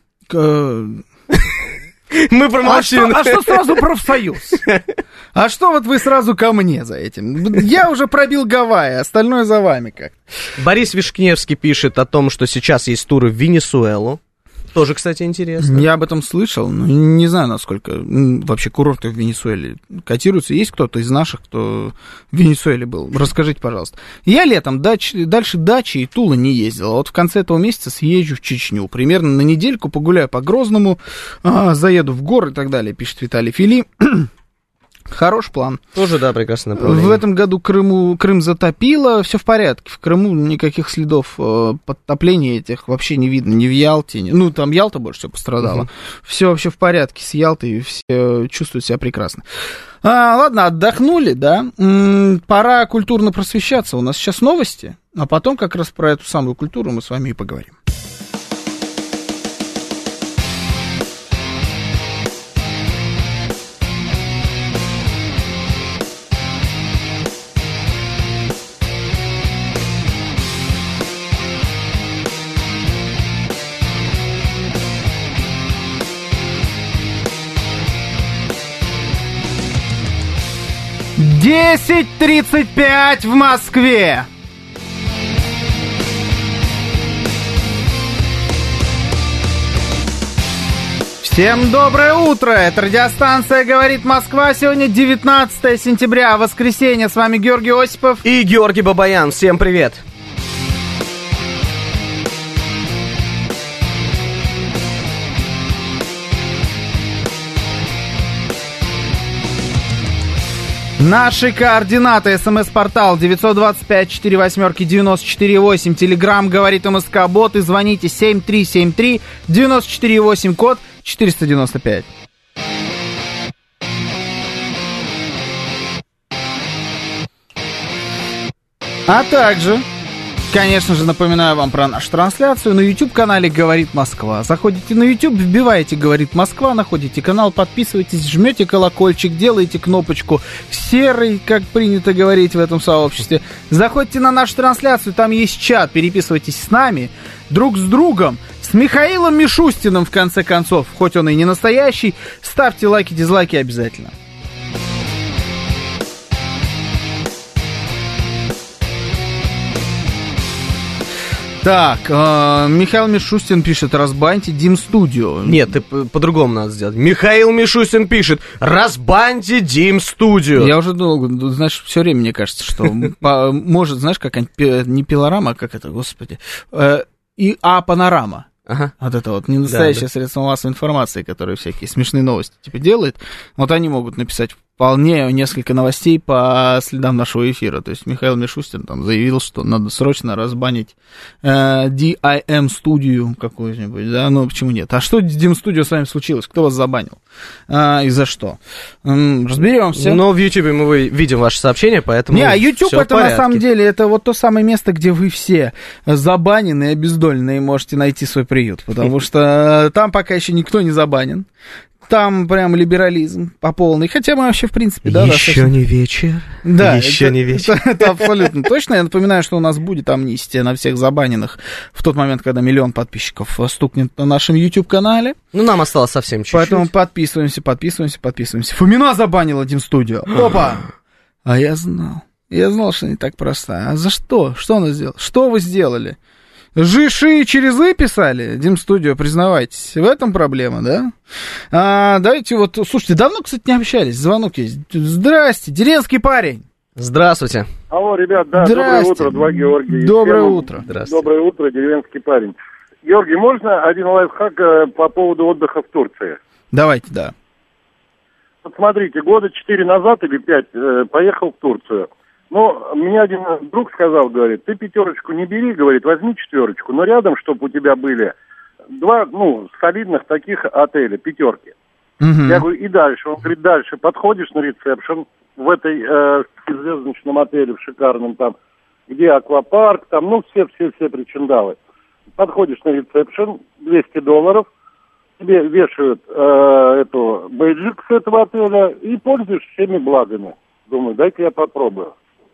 Мы промолчим. А что сразу профсоюз? А что вот вы сразу ко мне за этим? Я уже пробил Гавайи, остальное за вами как. Борис Вишневский пишет о том, что сейчас есть туры в Венесуэлу. Тоже, кстати, интересно. Я об этом слышал, но не знаю, насколько вообще курорты в Венесуэле котируются. Есть кто-то из наших, кто в Венесуэле был? Расскажите, пожалуйста. Я летом дальше Дачи и Тулы не ездил. А вот в конце этого месяца съезжу в Чечню. Примерно на недельку погуляю по Грозному, заеду в горы и так далее, пишет Виталий Филипп. Хороший план. Тоже, да, прекрасное направление. В этом году Крым затопило, все в порядке. В Крыму никаких следов подтопления этих вообще не видно, ни в Ялте. Ну, там Ялта больше всего пострадала. Все вообще в порядке с Ялтой, все чувствуют себя прекрасно. Ладно, отдохнули, да. Пора культурно просвещаться. У нас сейчас новости, а потом как раз про эту самую культуру мы с вами и поговорим. Десять 35 в Москве. Всем доброе утро, это радиостанция «Говорит Москва». Сегодня 19 сентября, воскресенье. С вами Георгий Осипов и Георгий Бабаян. Всем привет. Наши координаты. СМС-портал 925-48-94-8. Телеграм «Говорит МСК Бот». И звоните 7373-94-8, код 495. А также, конечно же, напоминаю вам про нашу трансляцию на YouTube-канале «Говорит Москва». Заходите на YouTube, вбиваете «Говорит Москва», находите канал, подписывайтесь, жмете колокольчик, делаете кнопочку серой, как принято говорить в этом сообществе. Заходите на нашу трансляцию, там есть чат, переписывайтесь с нами, друг с другом, с Михаилом Мишустиным, в конце концов, хоть он и не настоящий. Ставьте лайки, дизлайки обязательно. Так, Михаил Мишустин пишет: разбаньте Дим Студио. Нет, ты по-другому надо сделать. Михаил Мишустин пишет: разбаньте Дим Студио. Я уже долго, знаешь, все время мне кажется, что может, знаешь, как не пилорама, а как это, господи, панорама. Ага. Вот это вот не настоящее средство массовой информации, которые всякие смешные новости типа делает. Вот они могут написать вполне несколько новостей по следам нашего эфира. То есть Михаил Мишустин там заявил, что надо срочно разбанить DIM студию какую-нибудь, да, ну почему нет? А что с DIM студио с вами случилось? Кто вас забанил? И за что? Разберемся. Но в YouTube мы видим ваши сообщения, поэтому YouTube это на самом деле, это вот то самое место, где вы все забанены и обездоленные, можете найти свой приют, потому что там пока еще никто не забанен. Там прям либерализм по полной. Хотя мы вообще, в принципе, да... Еще не вечер. Да, еще не вечер. Это абсолютно точно. Я напоминаю, что у нас будет амнистия на всех забаненных в тот момент, когда 1 000 000 подписчиков стукнет на нашем YouTube-канале. Ну, нам осталось совсем чуть-чуть. Поэтому подписываемся. Фомина забанила Дим Студио. Опа! А я знал. Я знал, что не так просто. А за что? Что она сделала? Что вы сделали? Жиши через «и» писали, Дим Студио, признавайтесь. В этом проблема, да? Давайте вот, слушайте, давно, кстати, не общались, звонок есть. Здрасте, деревенский парень. Здравствуйте. Алло, ребят, да, доброе утро, 2 Георгия. Доброе утро. Доброе утро, деревенский парень. Георгий, можно один лайфхак по поводу отдыха в Турции? Давайте, да. Вот смотрите, года 4 назад или 5 поехал в Турцию. Но мне один друг сказал, говорит, ты 5 не бери, говорит, возьми 4, но рядом, чтобы у тебя были 2, солидных таких отеля, 5. Я говорю, и дальше. Он говорит, дальше подходишь на ресепшн в этой звездочном отеле, в шикарном там, где аквапарк, там, все причиндалы. Подходишь на ресепшн, $200, тебе вешают эту бейджик с этого отеля и пользуешься всеми благами. Думаю, дай-ка я попробую.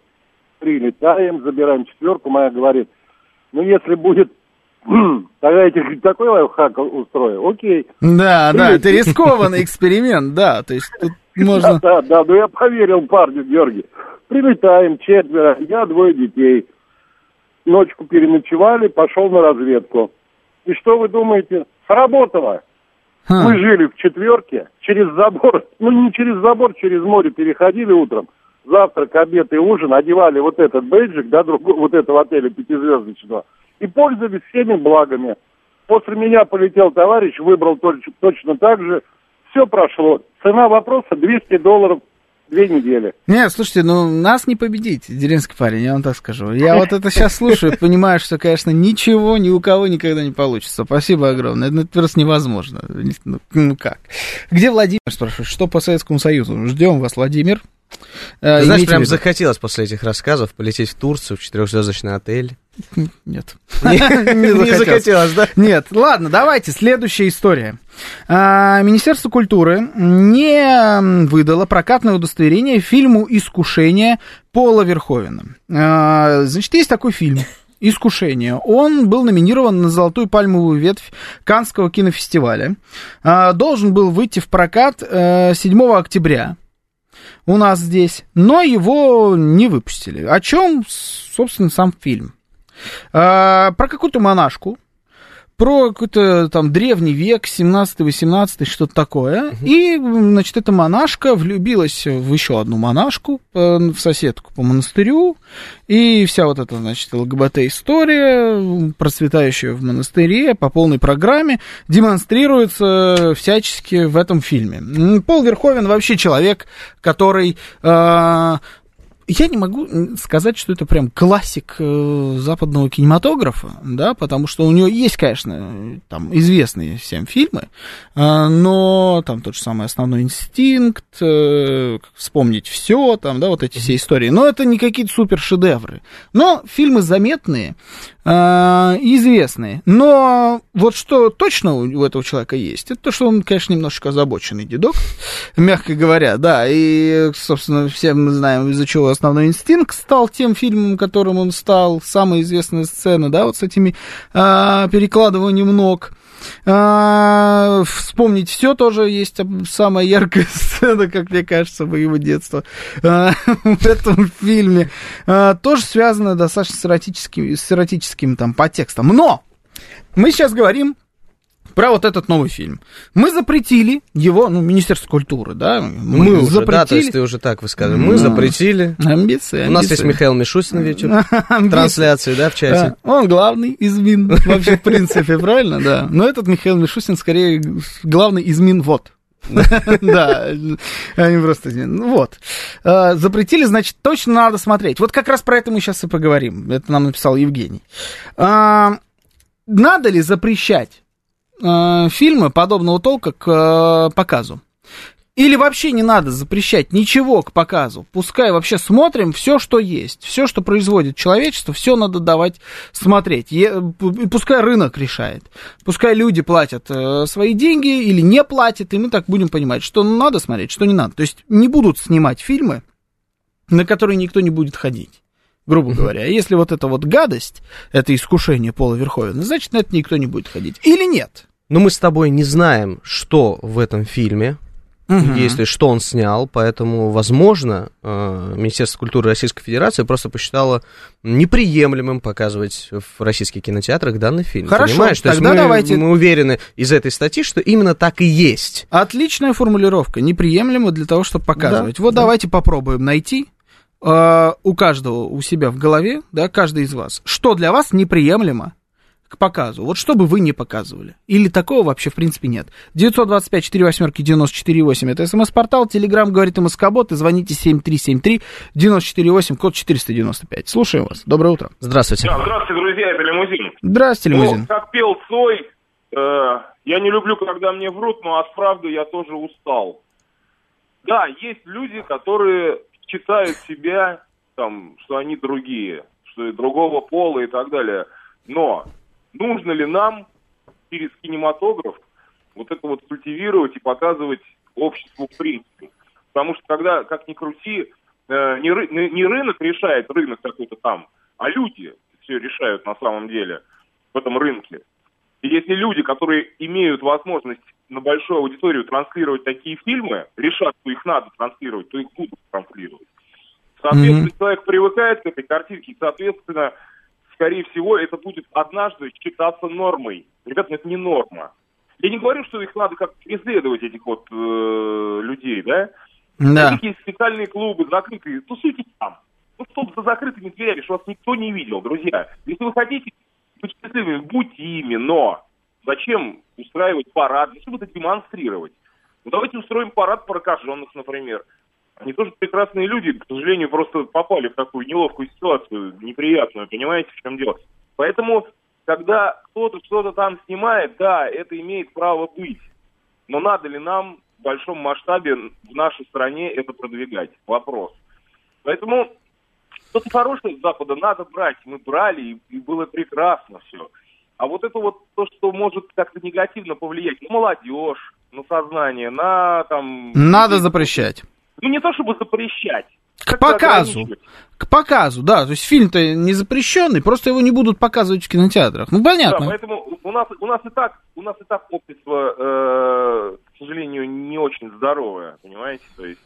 Прилетаем, забираем 4, моя говорит, если будет, тогда я тебе такой лайфхак устрою, окей. Да, это рискованный эксперимент, да, то есть тут можно... Да, но я поверил парню, Георгий. Прилетаем, 4, я 2 детей. Ночку переночевали, пошел на разведку. И что вы думаете? Сработало. Мы жили в 4, через забор, не через забор, через море переходили утром. Завтрак, обед и ужин, одевали вот этот бейджик, вот этого отеля 5-звездочного, и пользовались всеми благами. После меня полетел товарищ, выбрал точно так же. Все прошло. Цена вопроса $200, 2 недели. Нет, слушайте, нас не победить, деревенский парень, я вам так скажу. Я вот это сейчас слушаю и понимаю, что, конечно, ничего ни у кого никогда не получится. Спасибо огромное. Это просто невозможно. Как? Где Владимир, спрашивает, что по Советскому Союзу? Ждем вас, Владимир. Ты знаешь, прям захотелось после этих рассказов полететь в Турцию, в 4-звездочный отель. Нет. Не захотелось, да? Нет. Ладно, давайте, следующая история. Министерство культуры не выдало прокатное удостоверение фильму «Искушение» Пола Верховена. Значит, есть такой фильм «Искушение». Он был номинирован на «Золотую пальмовую ветвь» Каннского кинофестиваля. Должен был выйти в прокат 7 октября. У нас здесь, но его не выпустили. О чем, собственно, сам фильм? Про какую-то монашку, про какой-то там древний век, 17-18, что-то такое. И, значит, эта монашка влюбилась в еще одну монашку, в соседку по монастырю. И вся вот эта, значит, ЛГБТ-история, процветающая в монастыре, по полной программе, демонстрируется всячески в этом фильме. Пол Верховен вообще человек, который... Я не могу сказать, что это прям классик западного кинематографа, да, потому что у него есть, конечно, там известные всем фильмы, но там тот же самый «Основной инстинкт», «Вспомнить все», там, да, вот эти все истории, но это не какие-то супершедевры, но фильмы заметные, известные, но вот что точно у этого человека есть, это то, что он, конечно, немножечко озабоченный дедок, мягко говоря, да, и, собственно, все мы знаем, из-за чего «Основной инстинкт» стал тем фильмом, которым он стал, самая известная сцена, да, вот с этими перекладыванием ног. Вспомнить все тоже есть самая яркая сцена, как мне кажется, моего детства в этом фильме. Тоже связано достаточно с эротическим там подтекстом. Но мы сейчас говорим про вот этот новый фильм. Мы запретили его, Министерство культуры, да? Мы уже, запретили. Да, то есть ты уже так высказывал. Мы запретили. Амбиции. У нас есть Михаил Мишустин в YouTube. Трансляции, да, в чате. Он главный измин, вообще, в принципе, правильно, да. Но этот Михаил Мишустин, скорее, главный измин, вот. Да, они просто... Вот. Запретили, значит, точно надо смотреть. Вот как раз про это мы сейчас и поговорим. Это нам написал Евгений. Надо ли запрещать фильмы подобного толка к показу? Или вообще не надо запрещать ничего к показу? Пускай вообще смотрим все, что есть, все, что производит человечество, все надо давать смотреть. И пускай рынок решает. Пускай люди платят свои деньги или не платят, и мы так будем понимать, что надо смотреть, что не надо. То есть не будут снимать фильмы, на которые никто не будет ходить. Грубо говоря, если вот эта вот гадость, это искушение Пола Верховена, значит, на это никто не будет ходить. Или нет? Но мы с тобой не знаем, что в этом фильме, если что он снял, поэтому, возможно, Министерство культуры Российской Федерации просто посчитало неприемлемым показывать в российских кинотеатрах данный фильм. Хорошо, понимаешь? То тогда есть давайте... мы уверены из этой статьи, что именно так и есть. Отличная формулировка, неприемлемо для того, чтобы показывать. Да, вот да. Давайте попробуем найти у каждого у себя в голове, да, каждый из вас, что для вас неприемлемо к показу. Вот что бы вы не показывали. Или такого вообще в принципе нет. 925-48-94-8 это СМС-портал, Телеграм говорит МСК-бот, и звоните 7373-94-8, код 495. Слушаем вас. Доброе утро. Здравствуйте. Да, здравствуйте, друзья, это Лимузин. Здравствуйте, Лимузин. Ну, как пел Цой, я не люблю, когда мне врут, но от правды я тоже устал. Да, есть люди, которые считают себя, там, что они другие, что другого пола и так далее. Но нужно ли нам через кинематограф вот это вот культивировать и показывать обществу в принципе? Потому что когда, как ни крути, не рынок решает, рынок какой-то там, а люди все решают на самом деле в этом рынке. И если люди, которые имеют возможность на большую аудиторию транслировать такие фильмы, решат, что их надо транслировать, то их будут транслировать. Соответственно, человек привыкает к этой картинке, и, соответственно, скорее всего, это будет однажды считаться нормой. Ребята, это не норма. Я не говорю, что их надо как-то преследовать, этих вот людей, да? Да. Такие специальные клубы, закрытые, тусуйтесь там. Ну, чтобы за закрытыми дверями, что вас никто не видел, друзья. Если вы хотите быть счастливыми, будьте ими, но зачем устраивать парад? Зачем это демонстрировать? Ну, давайте устроим парад прокаженных, например. Они тоже прекрасные люди, к сожалению, просто попали в такую неловкую ситуацию, неприятную, понимаете, в чем дело? Поэтому, когда кто-то что-то там снимает, да, это имеет право быть. Но надо ли нам в большом масштабе в нашей стране это продвигать? Вопрос. Поэтому что-то хорошее с Запада надо брать. Мы брали, и было прекрасно все. А вот это вот то, что может как-то негативно повлиять на молодежь, на сознание, на там... Надо запрещать. Ну, не то чтобы запрещать. К показу, да. То есть фильм-то не запрещенный, просто его не будут показывать в кинотеатрах. Ну, понятно. Да, поэтому у нас и так общество, к сожалению, не очень здоровое, понимаете? То есть,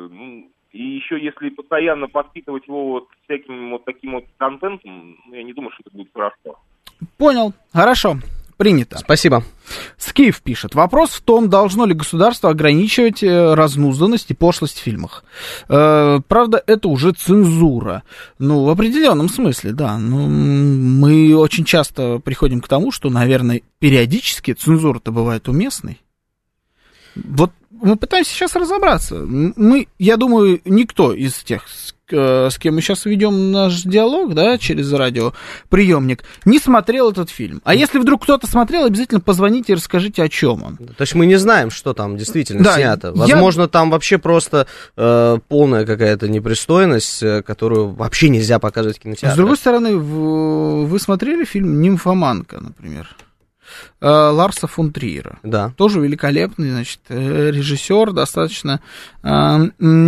и еще если постоянно подпитывать его вот всяким вот таким вот контентом, я не думаю, что это будет хорошо. Понял. Хорошо. Принято. Спасибо. Скиф пишет. Вопрос в том, должно ли государство ограничивать разнузданность и пошлость в фильмах. Правда, это уже цензура. Ну, в определенном смысле, да. Ну, мы очень часто приходим к тому, что, наверное, периодически цензура-то бывает уместной. Вот мы пытаемся сейчас разобраться. Я думаю, никто из тех, с кем мы сейчас ведем наш диалог, да, через радиоприемник, не смотрел этот фильм. А если вдруг кто-то смотрел, обязательно позвоните и расскажите, о чем он. То есть мы не знаем, что там действительно снято. Возможно, там вообще просто полная какая-то непристойность, которую вообще нельзя показывать в кинотеатре. С другой стороны, вы смотрели фильм «Нимфоманка», например? Ларса фон Триера. Да. Тоже великолепный, значит, режиссер, достаточно с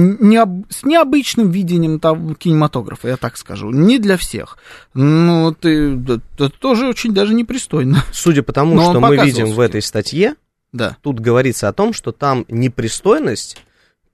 необычным видением там, кинематографа, я так скажу. Не для всех. Ну, это тоже очень даже непристойно. Судя по тому, что мы видим в этой статье, да. Тут говорится о том, что там непристойность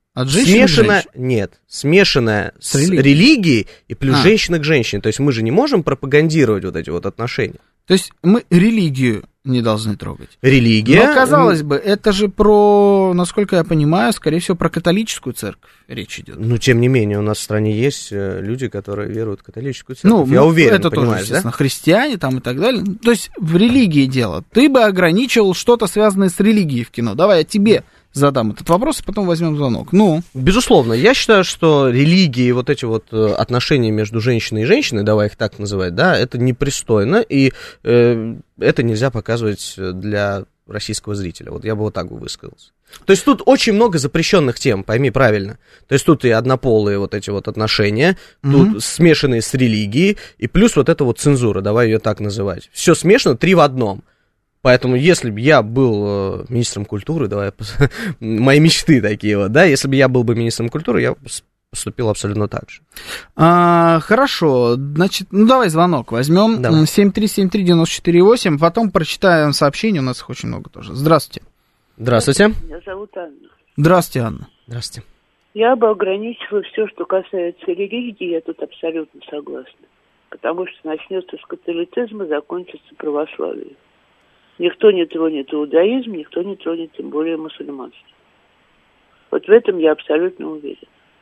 смешанная с религией и плюс женщина к женщине. То есть мы же не можем пропагандировать вот эти вот отношения. То есть мы религию не должны трогать. Религия. Но, казалось бы, это же про, насколько я понимаю, скорее всего, про католическую церковь речь идет. Ну, тем не менее, у нас в стране есть люди, которые веруют в католическую церковь. Ну, я уверен, это тоже, естественно, да? Христиане там и так далее. То есть в религии дело. Ты бы ограничивал что-то, связанное с религией в кино. Давай я тебе задам этот вопрос, и потом возьмем звонок. Ну, безусловно, я считаю, что религии и вот эти вот отношения между женщиной и женщиной, давай их так называть, да, это непристойно, и это нельзя показывать для российского зрителя. Вот я бы вот так бы высказался. То есть тут очень много запрещенных тем, пойми правильно. То есть тут и однополые вот эти вот отношения, тут смешанные с религией, и плюс вот эта вот цензура, давай ее так называть. Все смешано, 3 в одном. Поэтому, если бы я был министром культуры, мои мечты такие вот, да, если бы я был бы министром культуры, я поступил абсолютно так же. Хорошо, значит, давай звонок возьмем, 7373948, потом прочитаем сообщения, у нас их очень много тоже. Здравствуйте. Здравствуйте. Меня зовут Анна. Здравствуйте, Анна. Здравствуйте. Я бы ограничила все, что касается религии, я тут абсолютно согласна, потому что начнется с католицизма, закончится православие. Никто не тронет иудаизм, никто не тронет тем более мусульманство. Вот в этом я абсолютно уверена.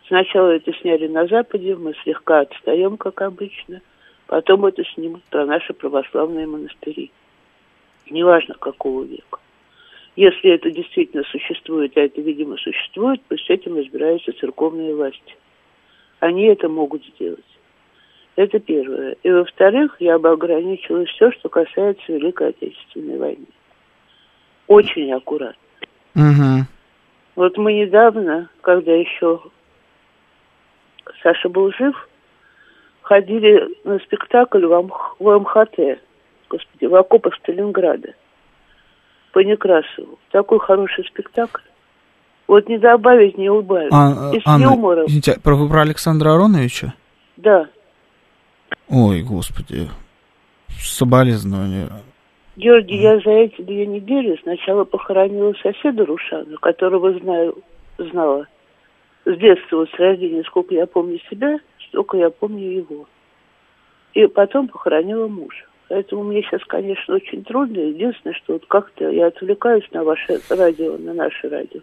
Сначала это сняли на Западе, мы слегка отстаем, как обычно. Потом это снимут про наши православные монастыри. Неважно, какого века. Если это действительно существует, а это, видимо, существует, пусть с этим разбираются церковные власти. Они это могут сделать. Это первое. И во-вторых, я бы ограничила все, что касается Великой Отечественной войны. Очень аккуратно. Угу. Вот мы недавно, когда еще Саша был жив, ходили на спектакль в МХТ, господи, в окопах Сталинграда, по Некрасову. Такой хороший спектакль. Вот не добавить, не убавить. И с юмором. Извините, про Александра Ароновича? Да. Ой, господи, соболезнования. Георгий, я за эти 2 недели сначала похоронила соседа Рушана, которого знала с детства, вот с рождения, сколько я помню себя, столько я помню его. И потом похоронила мужа. Поэтому мне сейчас, конечно, очень трудно. Единственное, что вот как-то я отвлекаюсь на ваше радио, на наше радио.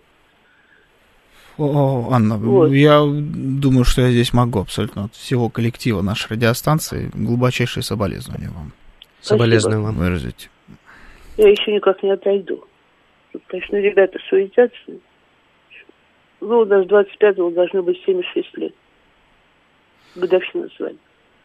О, Анна, вот. Я думаю, что я здесь могу абсолютно от всего коллектива нашей радиостанции глубочайшие соболезнования вам. Соболезную вам выразить. Я еще никак не отойду. Тут, конечно, ребята суетятся. Ну, у нас 25-го должно быть 76 лет. Годовщина звания.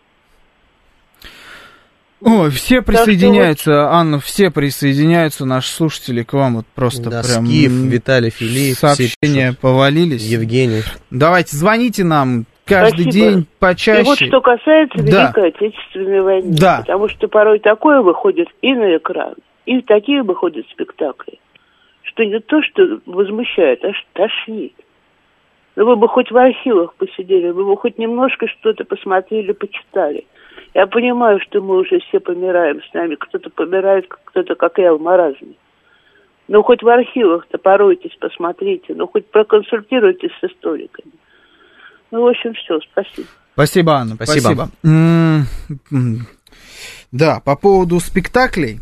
Ой, все присоединяются, Анна, все присоединяются, наши слушатели, к вам вот просто да, прям... Скиф, Виталий Филипп, сообщения повалились. Евгений. Давайте, звоните нам каждый день почаще. И вот что касается Великой Отечественной войны. Да. Потому что порой такое выходит и на экран, и такие выходят спектакли, что не то, что возмущает, аж тошнит. Но вы бы хоть в архивах посидели, вы бы хоть немножко что-то посмотрели, почитали. Я понимаю, что мы уже все помираем с нами. Кто-то помирает, кто-то, как я, в маразме. Но хоть в архивах-то поройтесь, посмотрите. Ну, хоть проконсультируйтесь с историками. Ну, в общем, все. Спасибо. Спасибо, Анна. Спасибо. Да, по поводу спектаклей.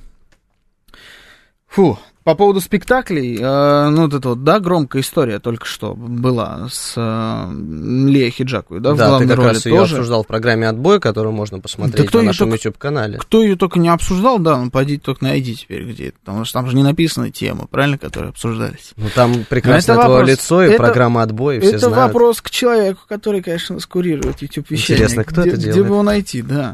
По поводу спектаклей, ну, вот эта вот, да, громкая история только что была с Леей Хиджаковой, да, в главной ты как роли раз ее тоже. обсуждал в программе «Отбой», которую можно посмотреть на нашем YouTube-канале. Кто ее только не обсуждал, да, ну, пойдите только найди теперь где-то, потому что там же не написаны темы, правильно, которые обсуждались. Ну, там прекрасное твое лицо и программа «Отбой», и все знают. Это вопрос к человеку, который, конечно, скурирует YouTube-вещание. Интересно, кто это делает? Где бы его найти, да.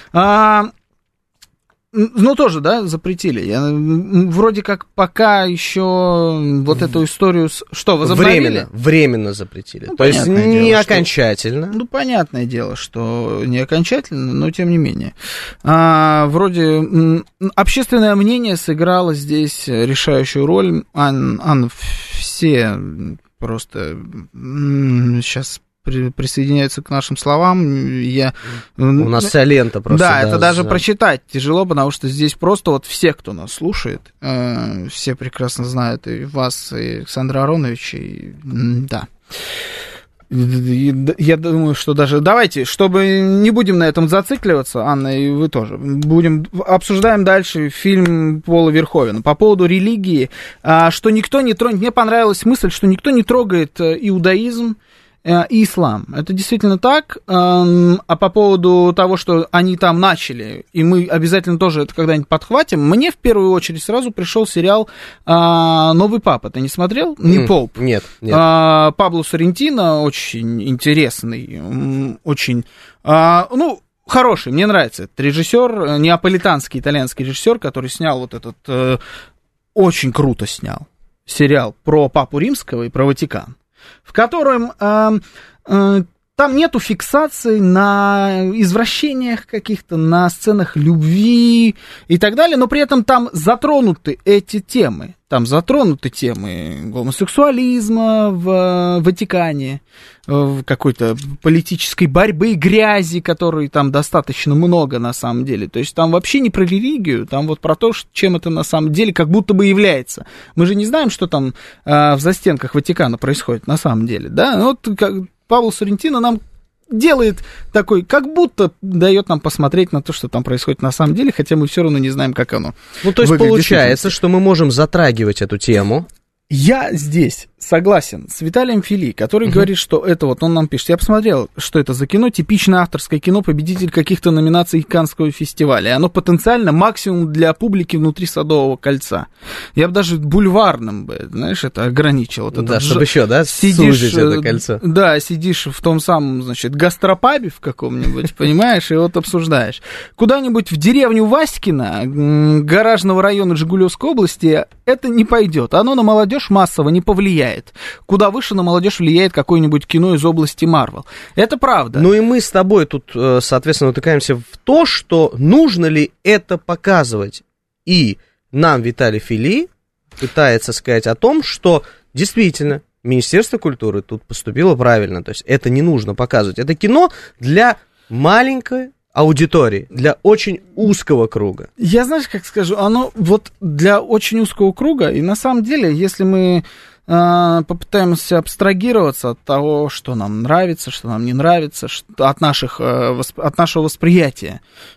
Ну, тоже, да, запретили. Вроде как пока еще вот эту историю... Что, возобновили? Временно запретили. Ну, то есть не дело, окончательно. Ну, понятное дело, что не окончательно, но тем не менее. Вроде общественное мнение сыграло здесь решающую роль. Анна, все просто сейчас... присоединяются к нашим словам. У нас вся лента просто. Да, это даже прочитать тяжело, потому что здесь просто вот все, кто нас слушает, все прекрасно знают и вас, и Александра Ароновича, и да. Я думаю, что даже... Давайте, чтобы не будем на этом зацикливаться, Анна, и вы тоже, обсуждаем дальше фильм Пола Верховена. По поводу религии, что никто не тронет... Мне понравилась мысль, что никто не трогает иудаизм, и ислам. Это действительно так. А по поводу того, что они там начали, и мы обязательно тоже это когда-нибудь подхватим, мне в первую очередь сразу пришел сериал «Новый папа». Ты не смотрел? Не Поуп. Нет. Пабло Соррентино, очень интересный, очень... ну, хороший, мне нравится. Это режиссер, неаполитанский, итальянский режиссер, который снял вот этот... очень круто снял сериал про Папу Римского и про Ватикан, в котором там нету фиксации на извращениях каких-то, на сценах любви и так далее, но при этом там затронуты эти темы. Там затронуты темы гомосексуализма в Ватикане, какой-то политической борьбы, грязи, которой там достаточно много на самом деле. То есть там вообще не про религию, там вот про то, чем это на самом деле как будто бы является. Мы же не знаем, что там в застенках Ватикана происходит на самом деле, да? Вот как Пабло Соррентино нам делает такой, как будто дает нам посмотреть на то, что там происходит на самом деле, хотя мы все равно не знаем, как оно. Ну, то есть получается, что мы можем затрагивать эту тему. Я здесь согласен с Виталием Фили, который говорит, что это вот, он нам пишет, я посмотрел, что это за кино, типичное авторское кино, победитель каких-то номинаций Каннского фестиваля, и оно потенциально максимум для публики внутри Садового кольца. Я бы даже бульварным бы, знаешь, это ограничил. Вот да, чтобы еще, да, сузить это кольцо. Да, сидишь в том самом, значит, гастропабе в каком-нибудь, понимаешь, и вот обсуждаешь. Куда-нибудь в деревню Васькина, гаражного района Жигулевской области, это не пойдет. Оно на молодежь массово не повлияет. Куда выше на молодежь влияет какое-нибудь кино из области Марвел. Это правда. Ну и мы с тобой тут, соответственно, утыкаемся в то, что нужно ли это показывать. И нам Виталий Фили пытается сказать о том, что действительно Министерство культуры тут поступило правильно. То есть это не нужно показывать. Это кино для маленькой аудитории, для очень узкого круга. Я, знаешь, как скажу, оно вот для очень узкого круга, и на самом деле, если мы попытаемся абстрагироваться от того, что нам нравится, что нам не нравится, от нашего восприятия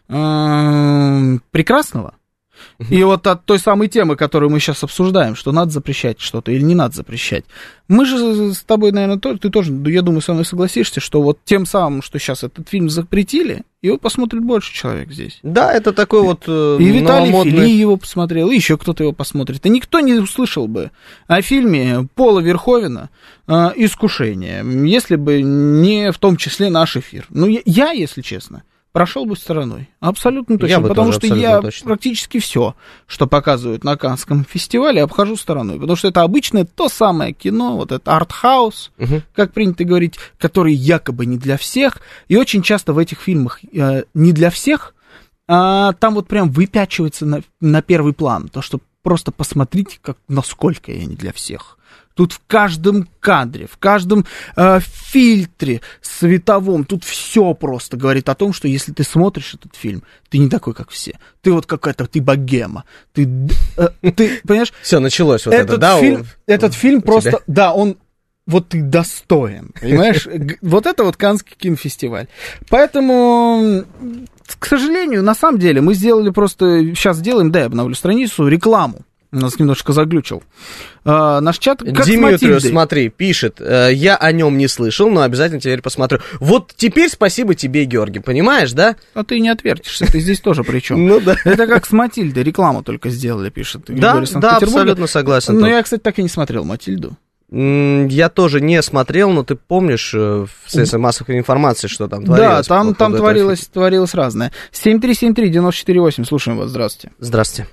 прекрасного, и вот от той самой темы, которую мы сейчас обсуждаем, что надо запрещать что-то или не надо запрещать. Мы же с тобой, наверное, ты тоже, я думаю, со мной согласишься, что вот тем самым, что сейчас этот фильм запретили, его посмотрит больше человек здесь. Да, это такой вот и Виталий Фили его посмотрел, и еще кто-то его посмотрит. И никто не услышал бы о фильме Пола Верховена «Искушение», если бы не в том числе наш эфир. Ну, я, если честно, прошел бы стороной. Абсолютно точно. Потому что я практически все, что показывают на Каннском фестивале, обхожу стороной. Потому что это обычное то самое кино, вот это артхаус, как принято говорить, который якобы не для всех. И очень часто в этих фильмах не для всех, там вот прям выпячивается на первый план. То, что просто посмотрите, насколько я не для всех. Тут в каждом кадре, в каждом фильтре световом, тут все просто говорит о том, что если ты смотришь этот фильм, ты не такой, как все. Ты вот какая-то, ты богема. Ты понимаешь? Все, началось вот это, да? Этот фильм просто, да, он, вот ты достоин, понимаешь? Вот это вот Каннский кинофестиваль. Поэтому, к сожалению, на самом деле, мы сделали просто, сейчас сделаем, да, я обновлю страницу, рекламу. Нас немножко заглючил. Наш чат, как Димитрию, смотри, пишет, я о нем не слышал, но обязательно теперь посмотрю. Вот теперь спасибо тебе, Георгий, понимаешь, да? А ты не отвертишься, ты здесь тоже при чем? Ну да. Это как с Матильдой, рекламу только сделали, пишет. Да, абсолютно согласен. Но я, кстати, так и не смотрел Матильду. Я тоже не смотрел, но ты помнишь в средствах массовой информации, что там творилось? Да, там творилось разное. 7373-94-8, слушаем вас, здравствуйте. Здравствуйте.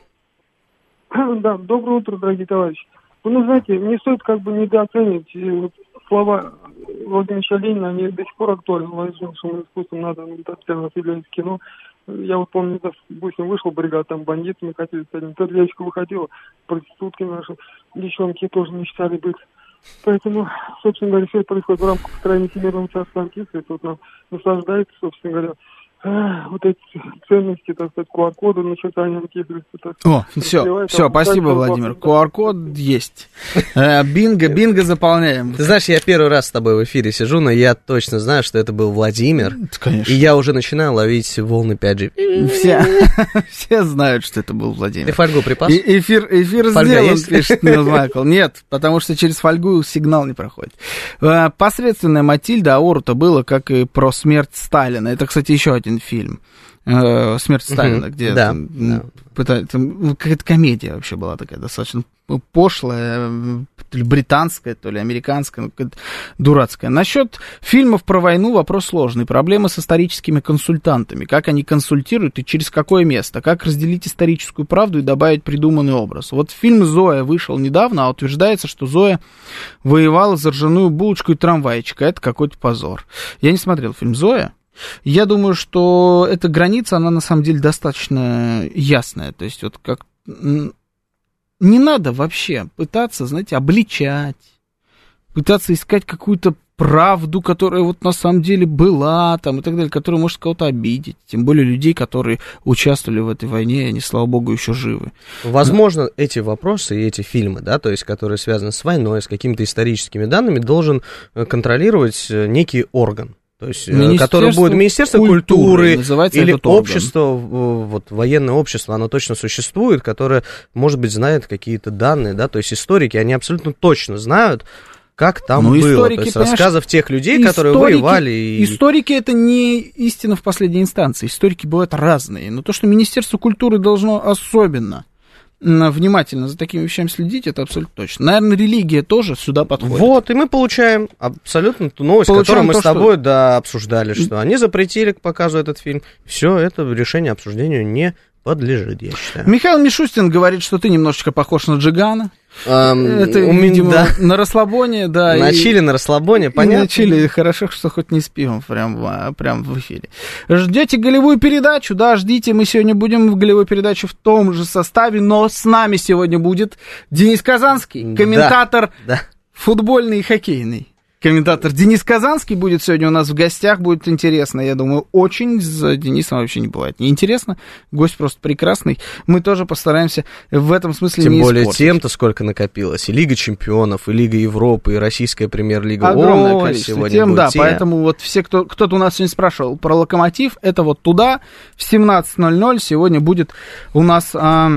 Да, доброе утро, дорогие товарищи. Ну, знаете, не стоит как бы недооценивать слова Владимира Ленина, они до сих пор актуальны. Военным искусством надо определять кино. Я вот помню, допустим, вышла бригада, там бандитами хотели стать. Ящика выходила, проститутки наши, девчонки тоже мечтали быть. Поэтому, собственно говоря, все это происходит в рамках построения Всемирного царства антиса. Это вот нам наслаждается, собственно говоря, вот эти ценности, так сказать, QR-коды, начертания антихриста. О, все, спасибо, Владимир. QR-код есть. Бинго заполняем. Ты знаешь, я первый раз с тобой в эфире сижу, но я точно знаю, что это был Владимир. Конечно. И я уже начинаю ловить волны 5G. Все знают, что это был Владимир. Ты фольгу припас? Эфир сделан, пишет Майкл. Нет, потому что через фольгу сигнал не проходит. Посредственная Матильда, Аорута было, как и про смерть Сталина. Это, кстати, еще один фильм «Смерть Сталина», где какая-то комедия вообще была такая достаточно пошлая, то ли британская, то ли американская, дурацкая. Насчет фильмов про войну вопрос сложный. Проблемы с историческими консультантами. Как они консультируют и через какое место? Как разделить историческую правду и добавить придуманный образ? Вот фильм «Зоя» вышел недавно, а утверждается, что Зоя воевала за ржаную булочку и трамвайчик. А это какой-то позор. Я не смотрел фильм «Зоя». Я думаю, что эта граница, она на самом деле достаточно ясная. То есть вот как... Не надо вообще пытаться, знаете, обличать, пытаться искать какую-то правду, которая вот на самом деле была, там, и так далее, которая может кого-то обидеть. Тем более людей, которые участвовали в этой войне, и они, слава богу, еще живы. Возможно, эти вопросы и эти фильмы, да, то есть, которые связаны с войной, с какими-то историческими данными, должен контролировать некий орган. То есть, которое будет Министерство культуры или общество, вот, военное общество, оно точно существует, которое, может быть, знает какие-то данные, да, то есть историки, они абсолютно точно знают, как там было, историки, то есть рассказов тех людей, которые воевали. Историки — это не истина в последней инстанции, историки бывают разные, но то, что Министерство культуры должно особенно внимательно за такими вещами следить, это абсолютно точно. Наверное, религия тоже сюда подходит. Вот, и мы получаем абсолютно ту новость, которую мы с тобой обсуждали, что они запретили к показу этот фильм. Все, это решение обсуждению не подлежит, я считаю. Михаил Мишустин говорит, что ты немножечко похож на Джигана. Это, видимо, на расслабоне, да. На чили, на расслабоне, понятно. На чили, хорошо, что хоть не с пивом прям в эфире. Ждете голевую передачу? Да, ждите, мы сегодня будем в голевой передаче в том же составе, но с нами сегодня будет Денис Казанский, комментатор футбольный и хоккейный. Комментатор Денис Казанский будет сегодня у нас в гостях, будет интересно, я думаю, очень. С Денисом вообще не бывает неинтересно, гость просто прекрасный. Мы тоже постараемся в этом смысле тем не более испортить. тем-то сколько накопилось, и Лига Чемпионов, и Лига Европы, и Российская Премьер-лига. Огромное количество тем, да, поэтому вот все, кто-то у нас сегодня спрашивал про Локомотив, это вот туда, в 17:00 сегодня будет у нас...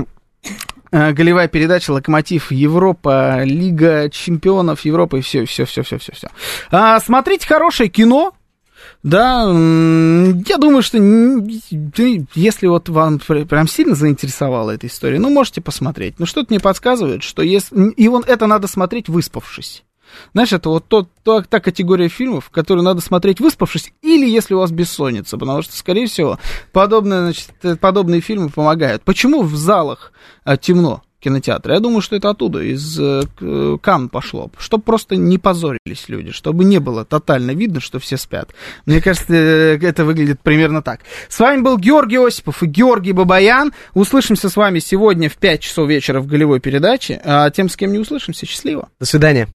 голевая передача «Локомотив Европа», Лига Чемпионов Европы, и все. Смотрите хорошее кино, да, я думаю, что если вот вам прям сильно заинтересовала эта история, ну, можете посмотреть. Но что-то мне подсказывает, что это надо смотреть, выспавшись. Знаешь, это вот та категория фильмов, которую надо смотреть, выспавшись, или если у вас бессонница, потому что, скорее всего, подобные фильмы помогают. Почему в залах темно кинотеатра? Я думаю, что это оттуда, из Канн пошло, чтобы просто не позорились люди, чтобы не было тотально видно, что все спят. Мне кажется, это выглядит примерно так. С вами был Георгий Осипов и Георгий Бабаян. Услышимся с вами сегодня в 5 часов вечера в голевой передаче. А тем, с кем не услышимся, счастливо. До свидания.